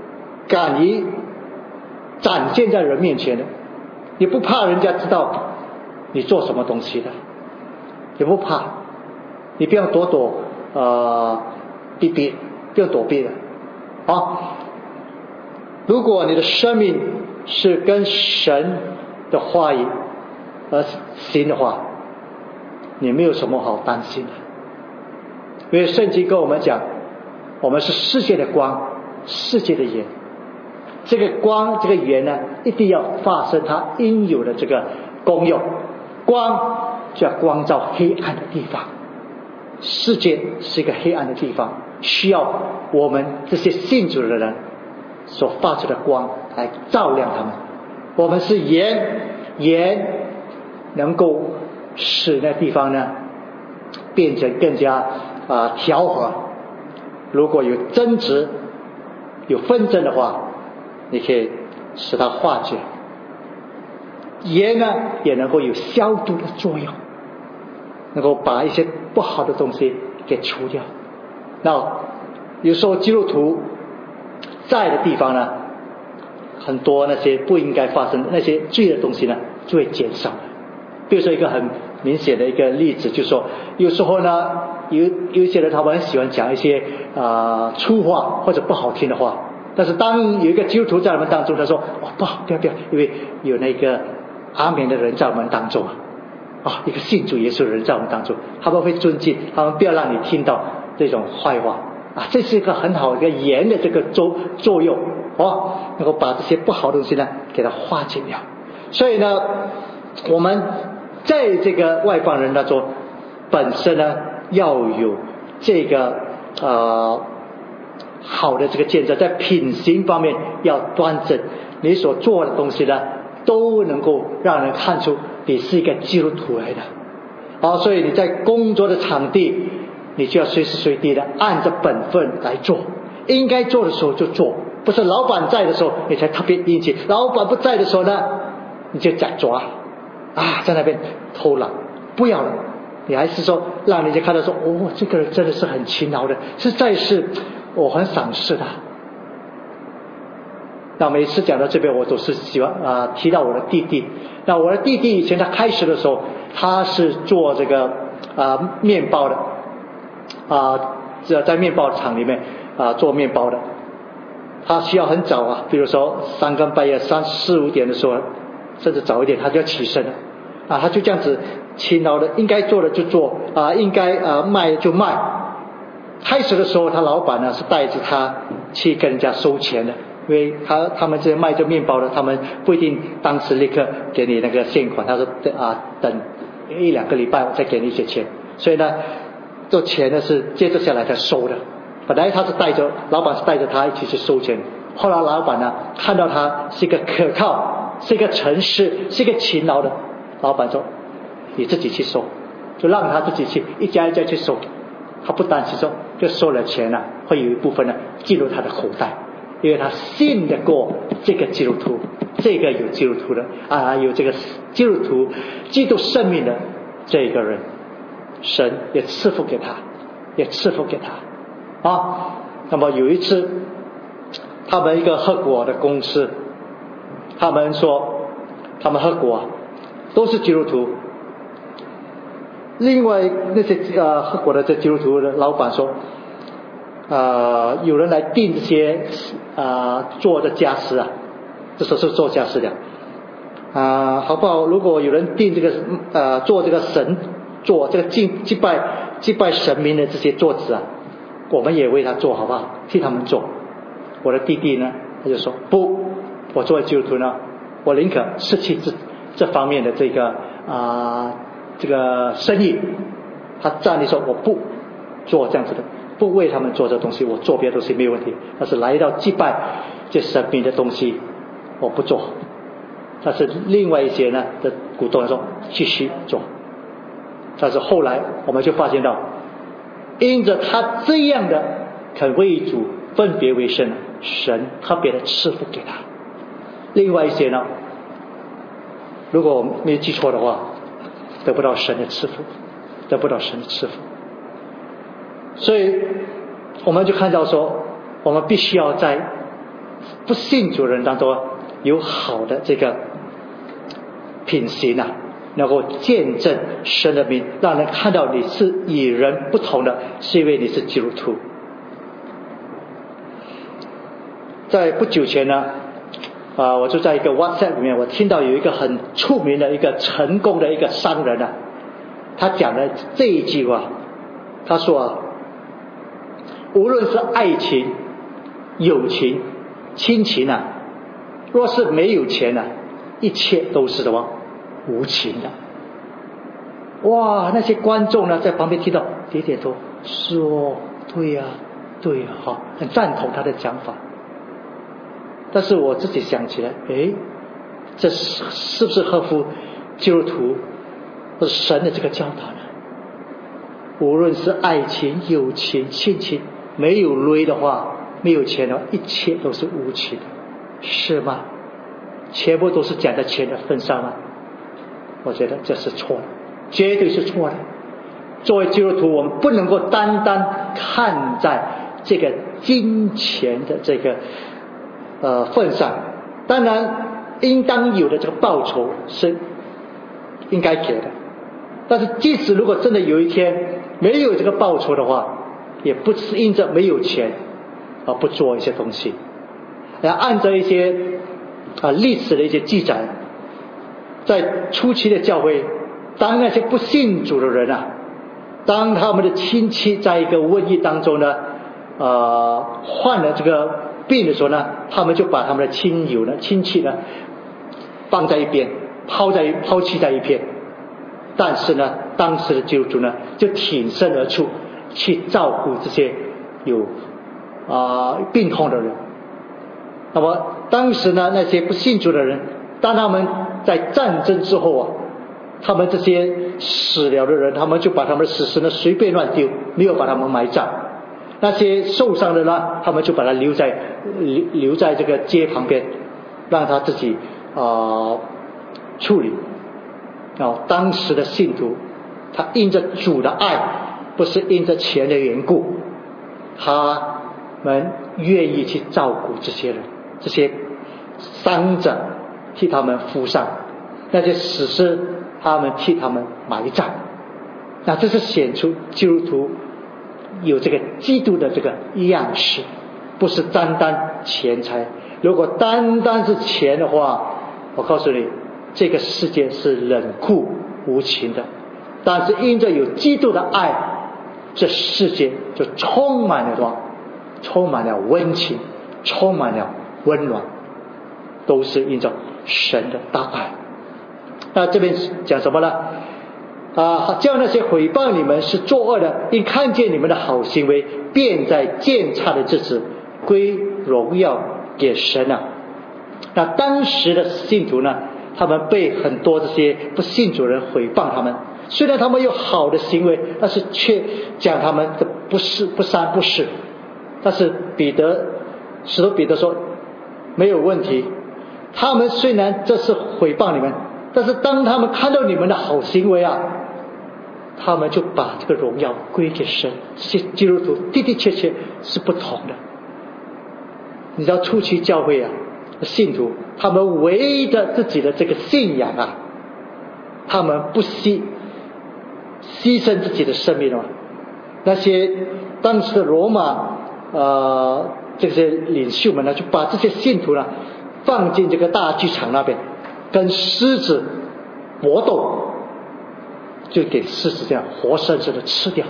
敢于展现在人面前的，你不怕人家知道你做什么东西的，也不怕，你不要躲躲呃避避，不要躲避的啊。如果你的生命是跟神的话语而行的话，你没有什么好担心的。因为圣经跟我们讲，我们是世界的光，世界的盐。这个光这个盐呢，一定要发生它应有的这个功用。光就要光照黑暗的地方，世界是一个黑暗的地方，需要我们这些信主的人所发出的光来照亮他们。我们是盐，盐能够使那地方呢变成更加啊、呃、调和。如果有争执有纷争的话，你可以使它化解。盐呢也能够有消毒的作用，能够把一些不好的东西给除掉。那有时候基督徒在的地方呢，很多那些不应该发生的那些罪的东西呢就会减少了。比如说一个很明显的一个例子，就是说有时候呢有有一些人他们很喜欢讲一些啊、呃、粗话或者不好听的话，但是当有一个基督徒在我们当中，他说哦不好，不要不要，因为有那个阿门的人在我们当中啊，啊一个信主耶稣的人在我们当中，他们会尊敬，他们不要让你听到这种坏话啊，这是一个很好的一个盐的这个作作用哦，能够把这些不好的东西呢给它化解掉。所以呢，我们在这个外邦人当中，本身呢要有这个呃好的这个见证，在品行方面要端正，你所做的东西呢都能够让人看出你是一个基督徒来的。好，所以你在工作的场地，你就要随时随地的按着本分来做，应该做的时候就做，不是老板在的时候你才特别殷勤，老板不在的时候呢你就假抓啊，在那边偷懒，不要了。你还是说让人家看到说哦，这个人真的是很勤劳的，实在是我很赏识的。那每次讲到这边，我都是喜欢啊、呃、提到我的弟弟。那我的弟弟以前他开始的时候，他是做这个啊、呃、面包的啊，这、呃、在面包厂里面啊、呃、做面包的。他需要很早啊，比如说三更半夜三四五点的时候，甚至早一点他就要起身了啊，他就这样子勤劳的，应该做的就做啊，应该啊卖就卖。开始的时候，他老板呢是带着他去跟人家收钱的。因为他他们这些卖这面包的，他们不一定当时立刻给你那个现款，他说啊等一两个礼拜我再给你一些钱，所以呢这钱呢是接着下来才收的。本来他是带着老板是带着他一起去收钱，后来老板呢看到他是一个可靠，是一个诚实，是一个勤劳的，老板说你自己去收，就让他自己去一家一家去收。他不担心说就收了钱呢、啊、会有一部分呢进入他的口袋，因为他信得过这个基督徒，这个有基督徒的啊，有这个基督徒基督生命的这个人，神也赐福给他，也赐福给他啊。那么有一次，他们一个合伙的公司，他们说他们合伙都是基督徒，另外那些呃合伙的这基督徒的老板说。呃，有人来订这些呃做的家私啊，这时候是做家私的啊、呃，好不好？如果有人订这个呃做这个神做这个敬祭拜祭拜神明的这些桌子啊，我们也为他做好不好？替他们做。我的弟弟呢，他就说不，我作为基督徒呢，我宁可失去这这方面的这个啊、呃、这个生意。他站立说我不做这样子的。不为他们做这东西，我做别的东西没有问题，但是来到祭拜这神明的东西我不做。但是另外一些呢的股东说继续做。但是后来我们就发现到，因着他这样的肯为主分别为圣，神特别的赐福给他。另外一些呢，如果我没有记错的话，得不到神的赐福，得不到神的赐福。所以我们就看到说，我们必须要在不信主人当中有好的这个品行啊，能够见证神的名，让人看到你是与人不同的，是因为你是基督徒。在不久前呢，啊，我就在一个 WhatsApp 里面，我听到有一个很出名的一个成功的一个商人啊，他讲了这一句话，他说啊，无论是爱情、友情、亲情啊，若是没有钱啊，一切都是什么无情的。哇，那些观众呢在旁边听到点点头，说对呀、啊、对呀、啊，好，很赞同他的讲法。但是我自己想起来，诶，这是是不是合乎基督徒或者神的这个教导呢？无论是爱情、友情、亲情，没有累的话，没有钱的话，一切都是无情的，是吗？全部都是讲在钱的份上吗？我觉得这是错的，绝对是错的。作为基督徒，我们不能够单单看在这个金钱的这个呃份上，当然应当有的这个报酬是应该给的，但是即使如果真的有一天没有这个报酬的话，也不是因着没有钱而不做一些东西。然后按照一些啊历史的一些记载，在初期的教会，当那些不信主的人啊，当他们的亲戚在一个瘟疫当中呢呃患了这个病的时候呢，他们就把他们的亲友呢亲戚呢放在一边，抛在抛弃在一边。但是呢，当时的基督徒呢就挺身而出，去照顾这些有啊、呃、病痛的人。那么当时呢，那些不信主的人，当他们在战争之后啊，他们这些死了的人，他们就把他们的死尸呢随便乱丢，没有把他们埋葬。那些受伤的呢，他们就把他留在留留在这个街旁边，让他自己啊、呃、处理。哦，当时的信徒，他因着主的爱，不是因着钱的缘故，他们愿意去照顾这些人，这些伤者替他们敷上，那些死尸他们替他们埋葬。那这是显出基督徒有这个基督的这个样式，不是单单钱财。如果单单是钱的话，我告诉你，这个世界是冷酷无情的。但是因着有基督的爱，这世界就充满了什么？充满了温情，充满了温暖，都是因着神的大爱。那这边讲什么呢？啊，叫那些毁谤你们是作恶的，因看见你们的好行为，便在鉴察的日子归荣耀给神啊。那当时的信徒呢，他们被很多这些不信主人毁谤他们，虽然他们有好的行为，但是却讲他们的不是不三不四。但是彼得使徒彼得说没有问题，他们虽然这是毁谤你们，但是当他们看到你们的好行为啊，他们就把这个荣耀归给神。这些基督徒的的确确是不同的。你知道初期教会啊，信徒他们唯的自己的这个信仰啊，他们不惜牺牲自己的生命哦。那些当时的罗马呃这些领袖们呢，就把这些信徒呢放进这个大剧场那边，跟狮子搏斗，就给狮子这样活生生的吃掉。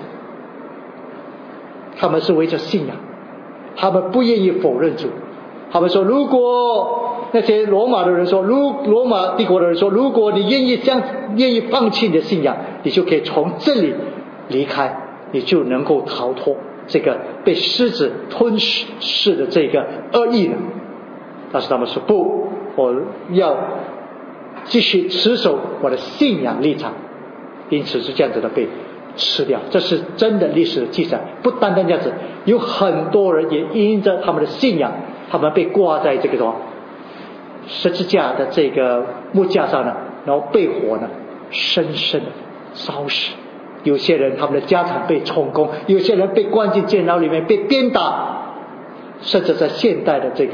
他们是为着信仰，他们不愿意否认主。他们说，如果那些罗马的人说，如罗马帝国的人说，如果你愿意将愿意放弃你的信仰，你就可以从这里离开，你就能够逃脱这个被狮子吞噬的这个恶意了。但是他们说不，我要继续持守我的信仰立场，因此是这样子的被吃掉。这是真的历史的记载。不单单这样子，有很多人也因着他们的信仰，他们被挂在这个什么十字架的这个木架上呢，然后被火呢深深的烧死。有些人他们的家产被充公，有些人被关进监牢里面被鞭打，甚至在现代的这个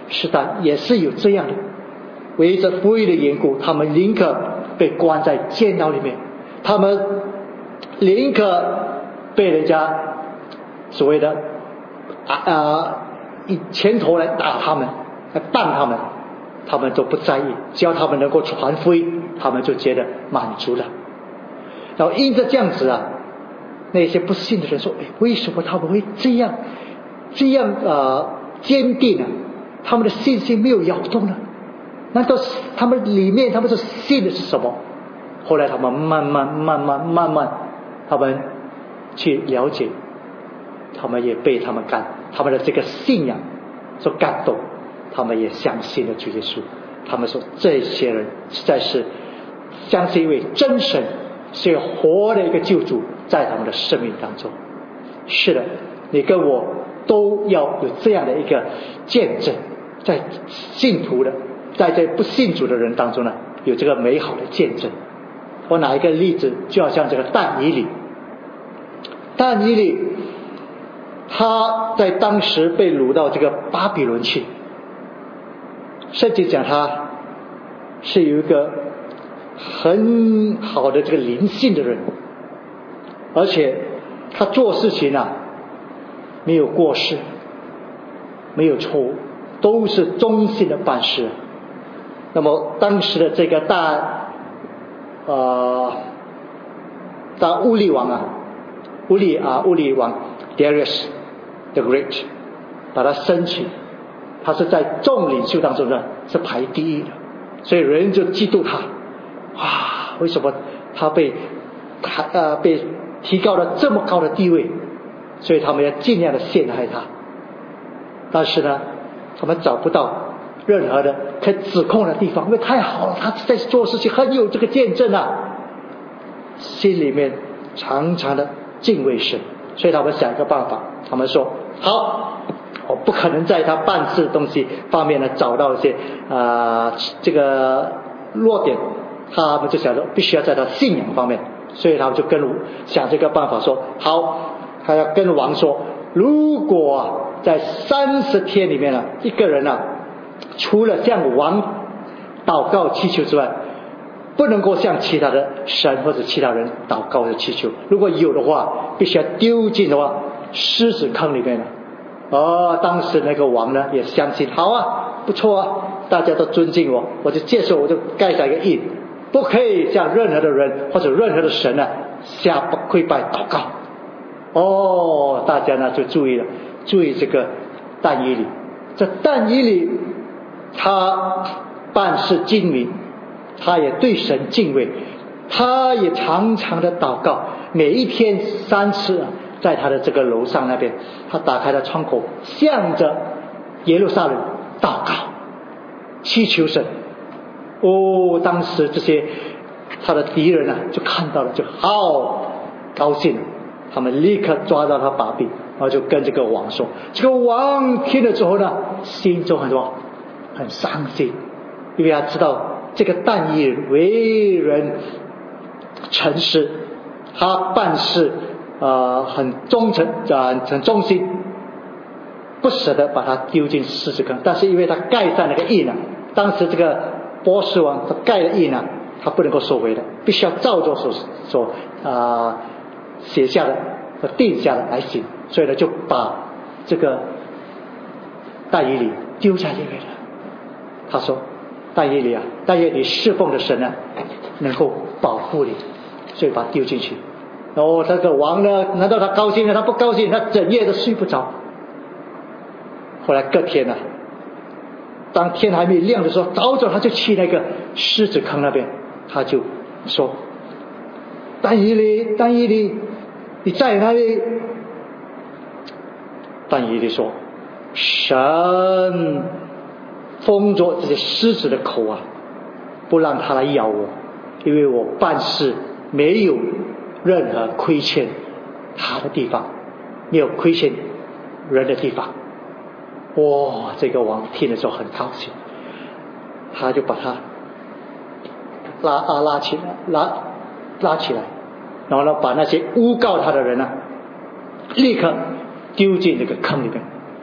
是的，也是有这样的，为着福音的缘故，他们宁可被关在监牢里面，他们宁可被人家所谓的啊啊以拳头来打他们，来绊他们，他们都不在意，只要他们能够传福音，他们就觉得满足了。然后因着这样子啊，那些不信的人说：“哎，为什么他们会这样这样呃坚定呢？他们的信心没有摇动呢？难道是他们里面他们是信的是什么？”后来他们慢慢慢慢慢慢，他们去了解，他们也被他们感他们的这个信仰所感动，他们也相信了主耶稣。他们说这些人实在是相信一位真神，是活的一个救主在他们的生命当中。是的，你跟我都要有这样的一个见证，在信徒的在这不信主的人当中呢，有这个美好的见证。我拿一个例子，就好像这个但以理，但以理他在当时被掳到这个巴比伦去，圣经讲他是有一个很好的这个灵性的人，而且他做事情啊没有过失，没有错误，都是忠心的办事。那么当时的这个大呃大乌利王啊乌利啊乌利王 Darius the Great 把他升起，他是在众领袖当中呢是排第一的，所以人就嫉妒他。哇，为什么他被他呃被提高了这么高的地位？所以他们要尽量的陷害他，但是呢他们找不到任何的可以指控的地方，因为太好了，他在做事情很有这个见证啊，心里面常常的敬畏神，所以他们想一个办法，他们说好，我不可能在他办事东西方面呢找到一些啊、呃、这个弱点，他们就想说必须要在他信仰方面，所以他们就跟想这个办法说好，他要跟王说，如果、啊、在三十天里面呢、啊，一个人啊除了向王祷告祈求之外，不能够向其他的神或者其他人祷告或者祈求，如果有的话必须要丢进的话狮子坑里面了。哦，当时那个王呢也相信，好啊，不错啊，大家都尊敬我，我就接受，我就盖下一个印，不可以向任何的人或者任何的神呢下跪拜祷告。哦，大家呢就注意了，注意这个但以理，这但以理他办事精明，他也对神敬畏，他也常常的祷告，每一天三次啊，在他的这个楼上那边，他打开了窗口，向着耶路撒冷祷告祈求神。哦，当时这些他的敌人啊就看到了，就好高兴，他们立刻抓到他把柄，然后就跟这个王说，这个王听了之后呢心中很多很伤心，因为他知道这个但以理为人诚实，他办事呃很忠诚呃很忠心，不舍得把他丢进狮子坑，但是因为他盖上那个印啊，当时这个波斯王他盖了印啊，他不能够收回的，必须要照着所所啊、呃、写下的和定下的来行，所以呢就把这个但以理丢在里面了。他说但以理啊，但以理侍奉的神呢能够保护你，所以把他丢进去。然后这个王呢，难道他高兴呢？他不高兴，他整夜都睡不着。后来隔天呢、啊，当天还没亮的时候，早早他就去那个狮子坑那边，他就说但以理但以理你在哪里？但以理说神封着这些狮子的口啊，不让他来咬我，因为我办事没有任何亏欠他的地方，没有亏欠人的地方。哇，这个王听了之后很高兴，他就把他拉啊拉起来拉拉起来，然后呢把那些诬告他的人呢、啊、立刻丢进这个坑里面。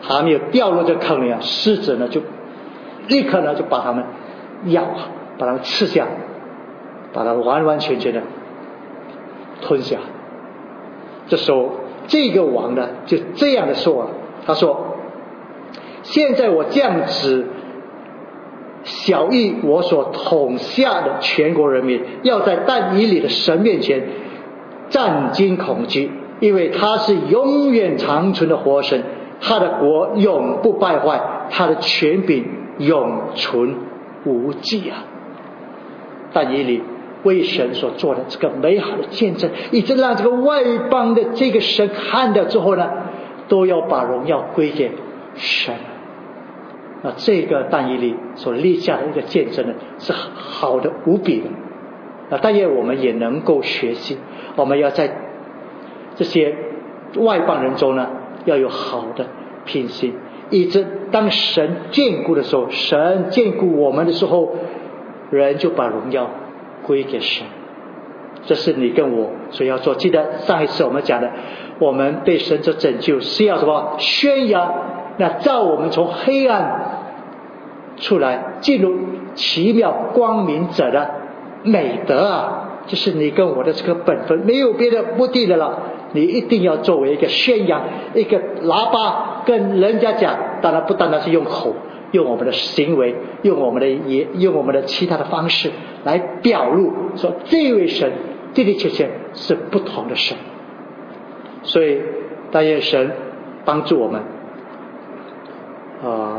还没有掉入这坑里啊，狮子呢就立刻呢就把他们咬，把他们吃下，把他们完完全全的吞下。这时候这个王呢就这样的说，他说：现在我降旨晓谕我所统下的全国人民，要在但以理的神面前战惊恐惧，因为他是永远长存的活神，他的国永不败坏，他的权柄永存无际啊！但以理为神所做的这个美好的见证，以致让这个外邦的这个神看到之后呢，都要把荣耀归给神。那这个但以理所立下的一个见证呢，是好的无比的。那但愿我们也能够学习，我们要在这些外邦人中呢，要有好的品行，以致当神眷顾的时候，神眷顾我们的时候，人就把荣耀归给神。这是你跟我所要做。记得上一次我们讲的，我们被神所拯救是要什么？宣扬那照我们从黑暗出来进入奇妙光明者的美德啊！就是你跟我的这个本分，没有别的目的的了。你一定要作为一个宣扬，一个喇叭跟人家讲，当然不单单是用口，用我们的行为，用我们的也用我们的其他的方式来表露说这位神的的确确是不同的神。所以但愿神帮助我们啊、呃，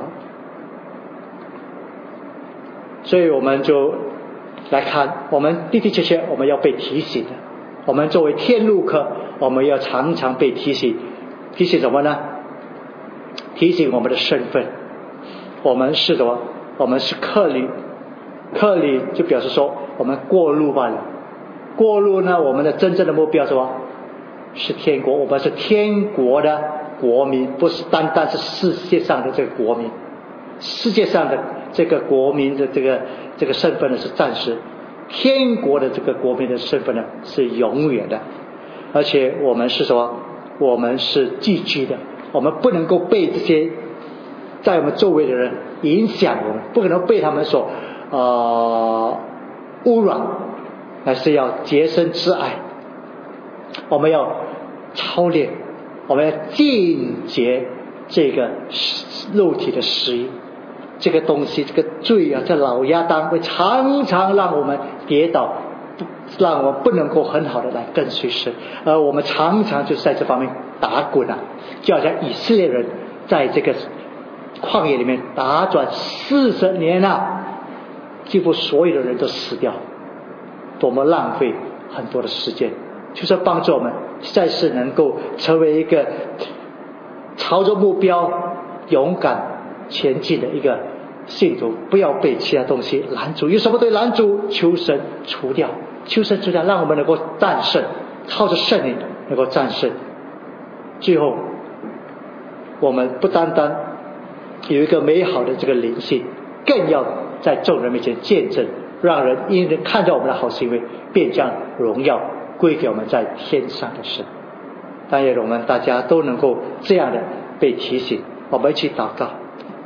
所以我们就来看，我们的的确确我们要被提醒的。我们作为天路客，我们要常常被提醒，提醒什么呢？提醒我们的身份。我们是什么？我们是客旅，客旅就表示说我们过路罢了。过路呢，我们的真正的目标是什么？是天国。我们是天国的国民，不是单单是世界上的这个国民。世界上的这个国民的这个这个身份呢是暂时，天国的这个国民的身份呢是永远的。而且我们是什么？我们是寄居的，我们不能够被这些在我们周围的人影响我们，不可能被他们所呃污染，而是要洁身自爱。我们要操练，我们要禁绝这个肉体的食欲，这个东西，这个罪啊，这老鸭当会常常让我们跌倒，让我们不能够很好的来跟随神，而我们常常就在这方面打滚啊，就好像以色列人在这个旷野里面打转四十年啊，几乎所有的人都死掉，多么浪费很多的时间。就是帮助我们再次能够成为一个朝着目标勇敢前进的一个信徒，不要被其他东西拦阻。有什么对拦阻？求神除掉，求神除掉，让我们能够战胜，靠着圣灵能够战胜。最后我们不单单有一个美好的这个灵性，更要在众人面前见证，让人因人看到我们的好行为，便将荣耀归给我们在天上的神。但愿我们大家都能够这样的被提醒。我们一起祷告。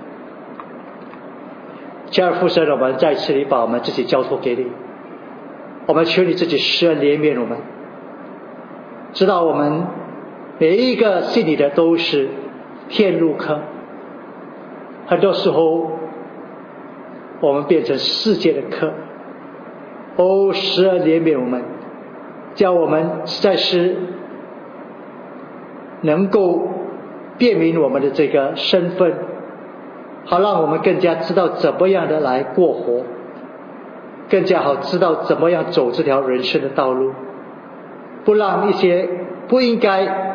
加尔父神，我们在此里把我们自己交托给你，我们求你自己施恩怜悯我们，知道我们每一个信你的都是天路客，很多时候我们变成世界的客。哦，施恩怜悯我们，叫我们实在是能够辨明我们的这个身份，好让我们更加知道怎么样的来过活，更加好知道怎么样走这条人生的道路，不让一些不应该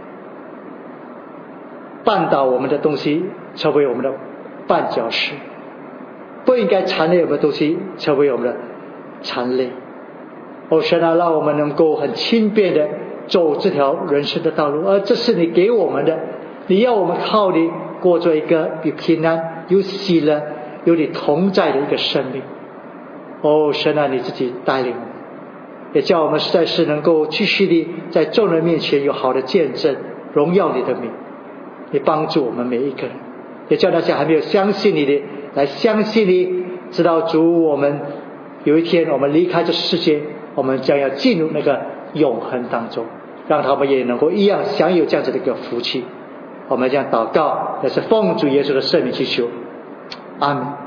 绊倒我们的东西成为我们的绊脚石，不应该缠累我们的东西成为我们的缠累。哦，神啊，让我们能够很轻便的走这条人生的道路，而这是你给我们的，你要我们靠你过着一个有平安、有喜乐、有你同在的一个生命。哦，神啊，你自己带领我们，也叫我们实在是能够继续的在众人面前有好的见证，荣耀你的名。 你帮助我们每一个人，也叫那些还没有相信你的来相信你，知道主我们有一天我们离开这世界，我们将要进入那个永恒当中，让他们也能够一样享有这样子的一个福气。我们这样祷告，也是奉主耶稣的圣名祈求，阿们。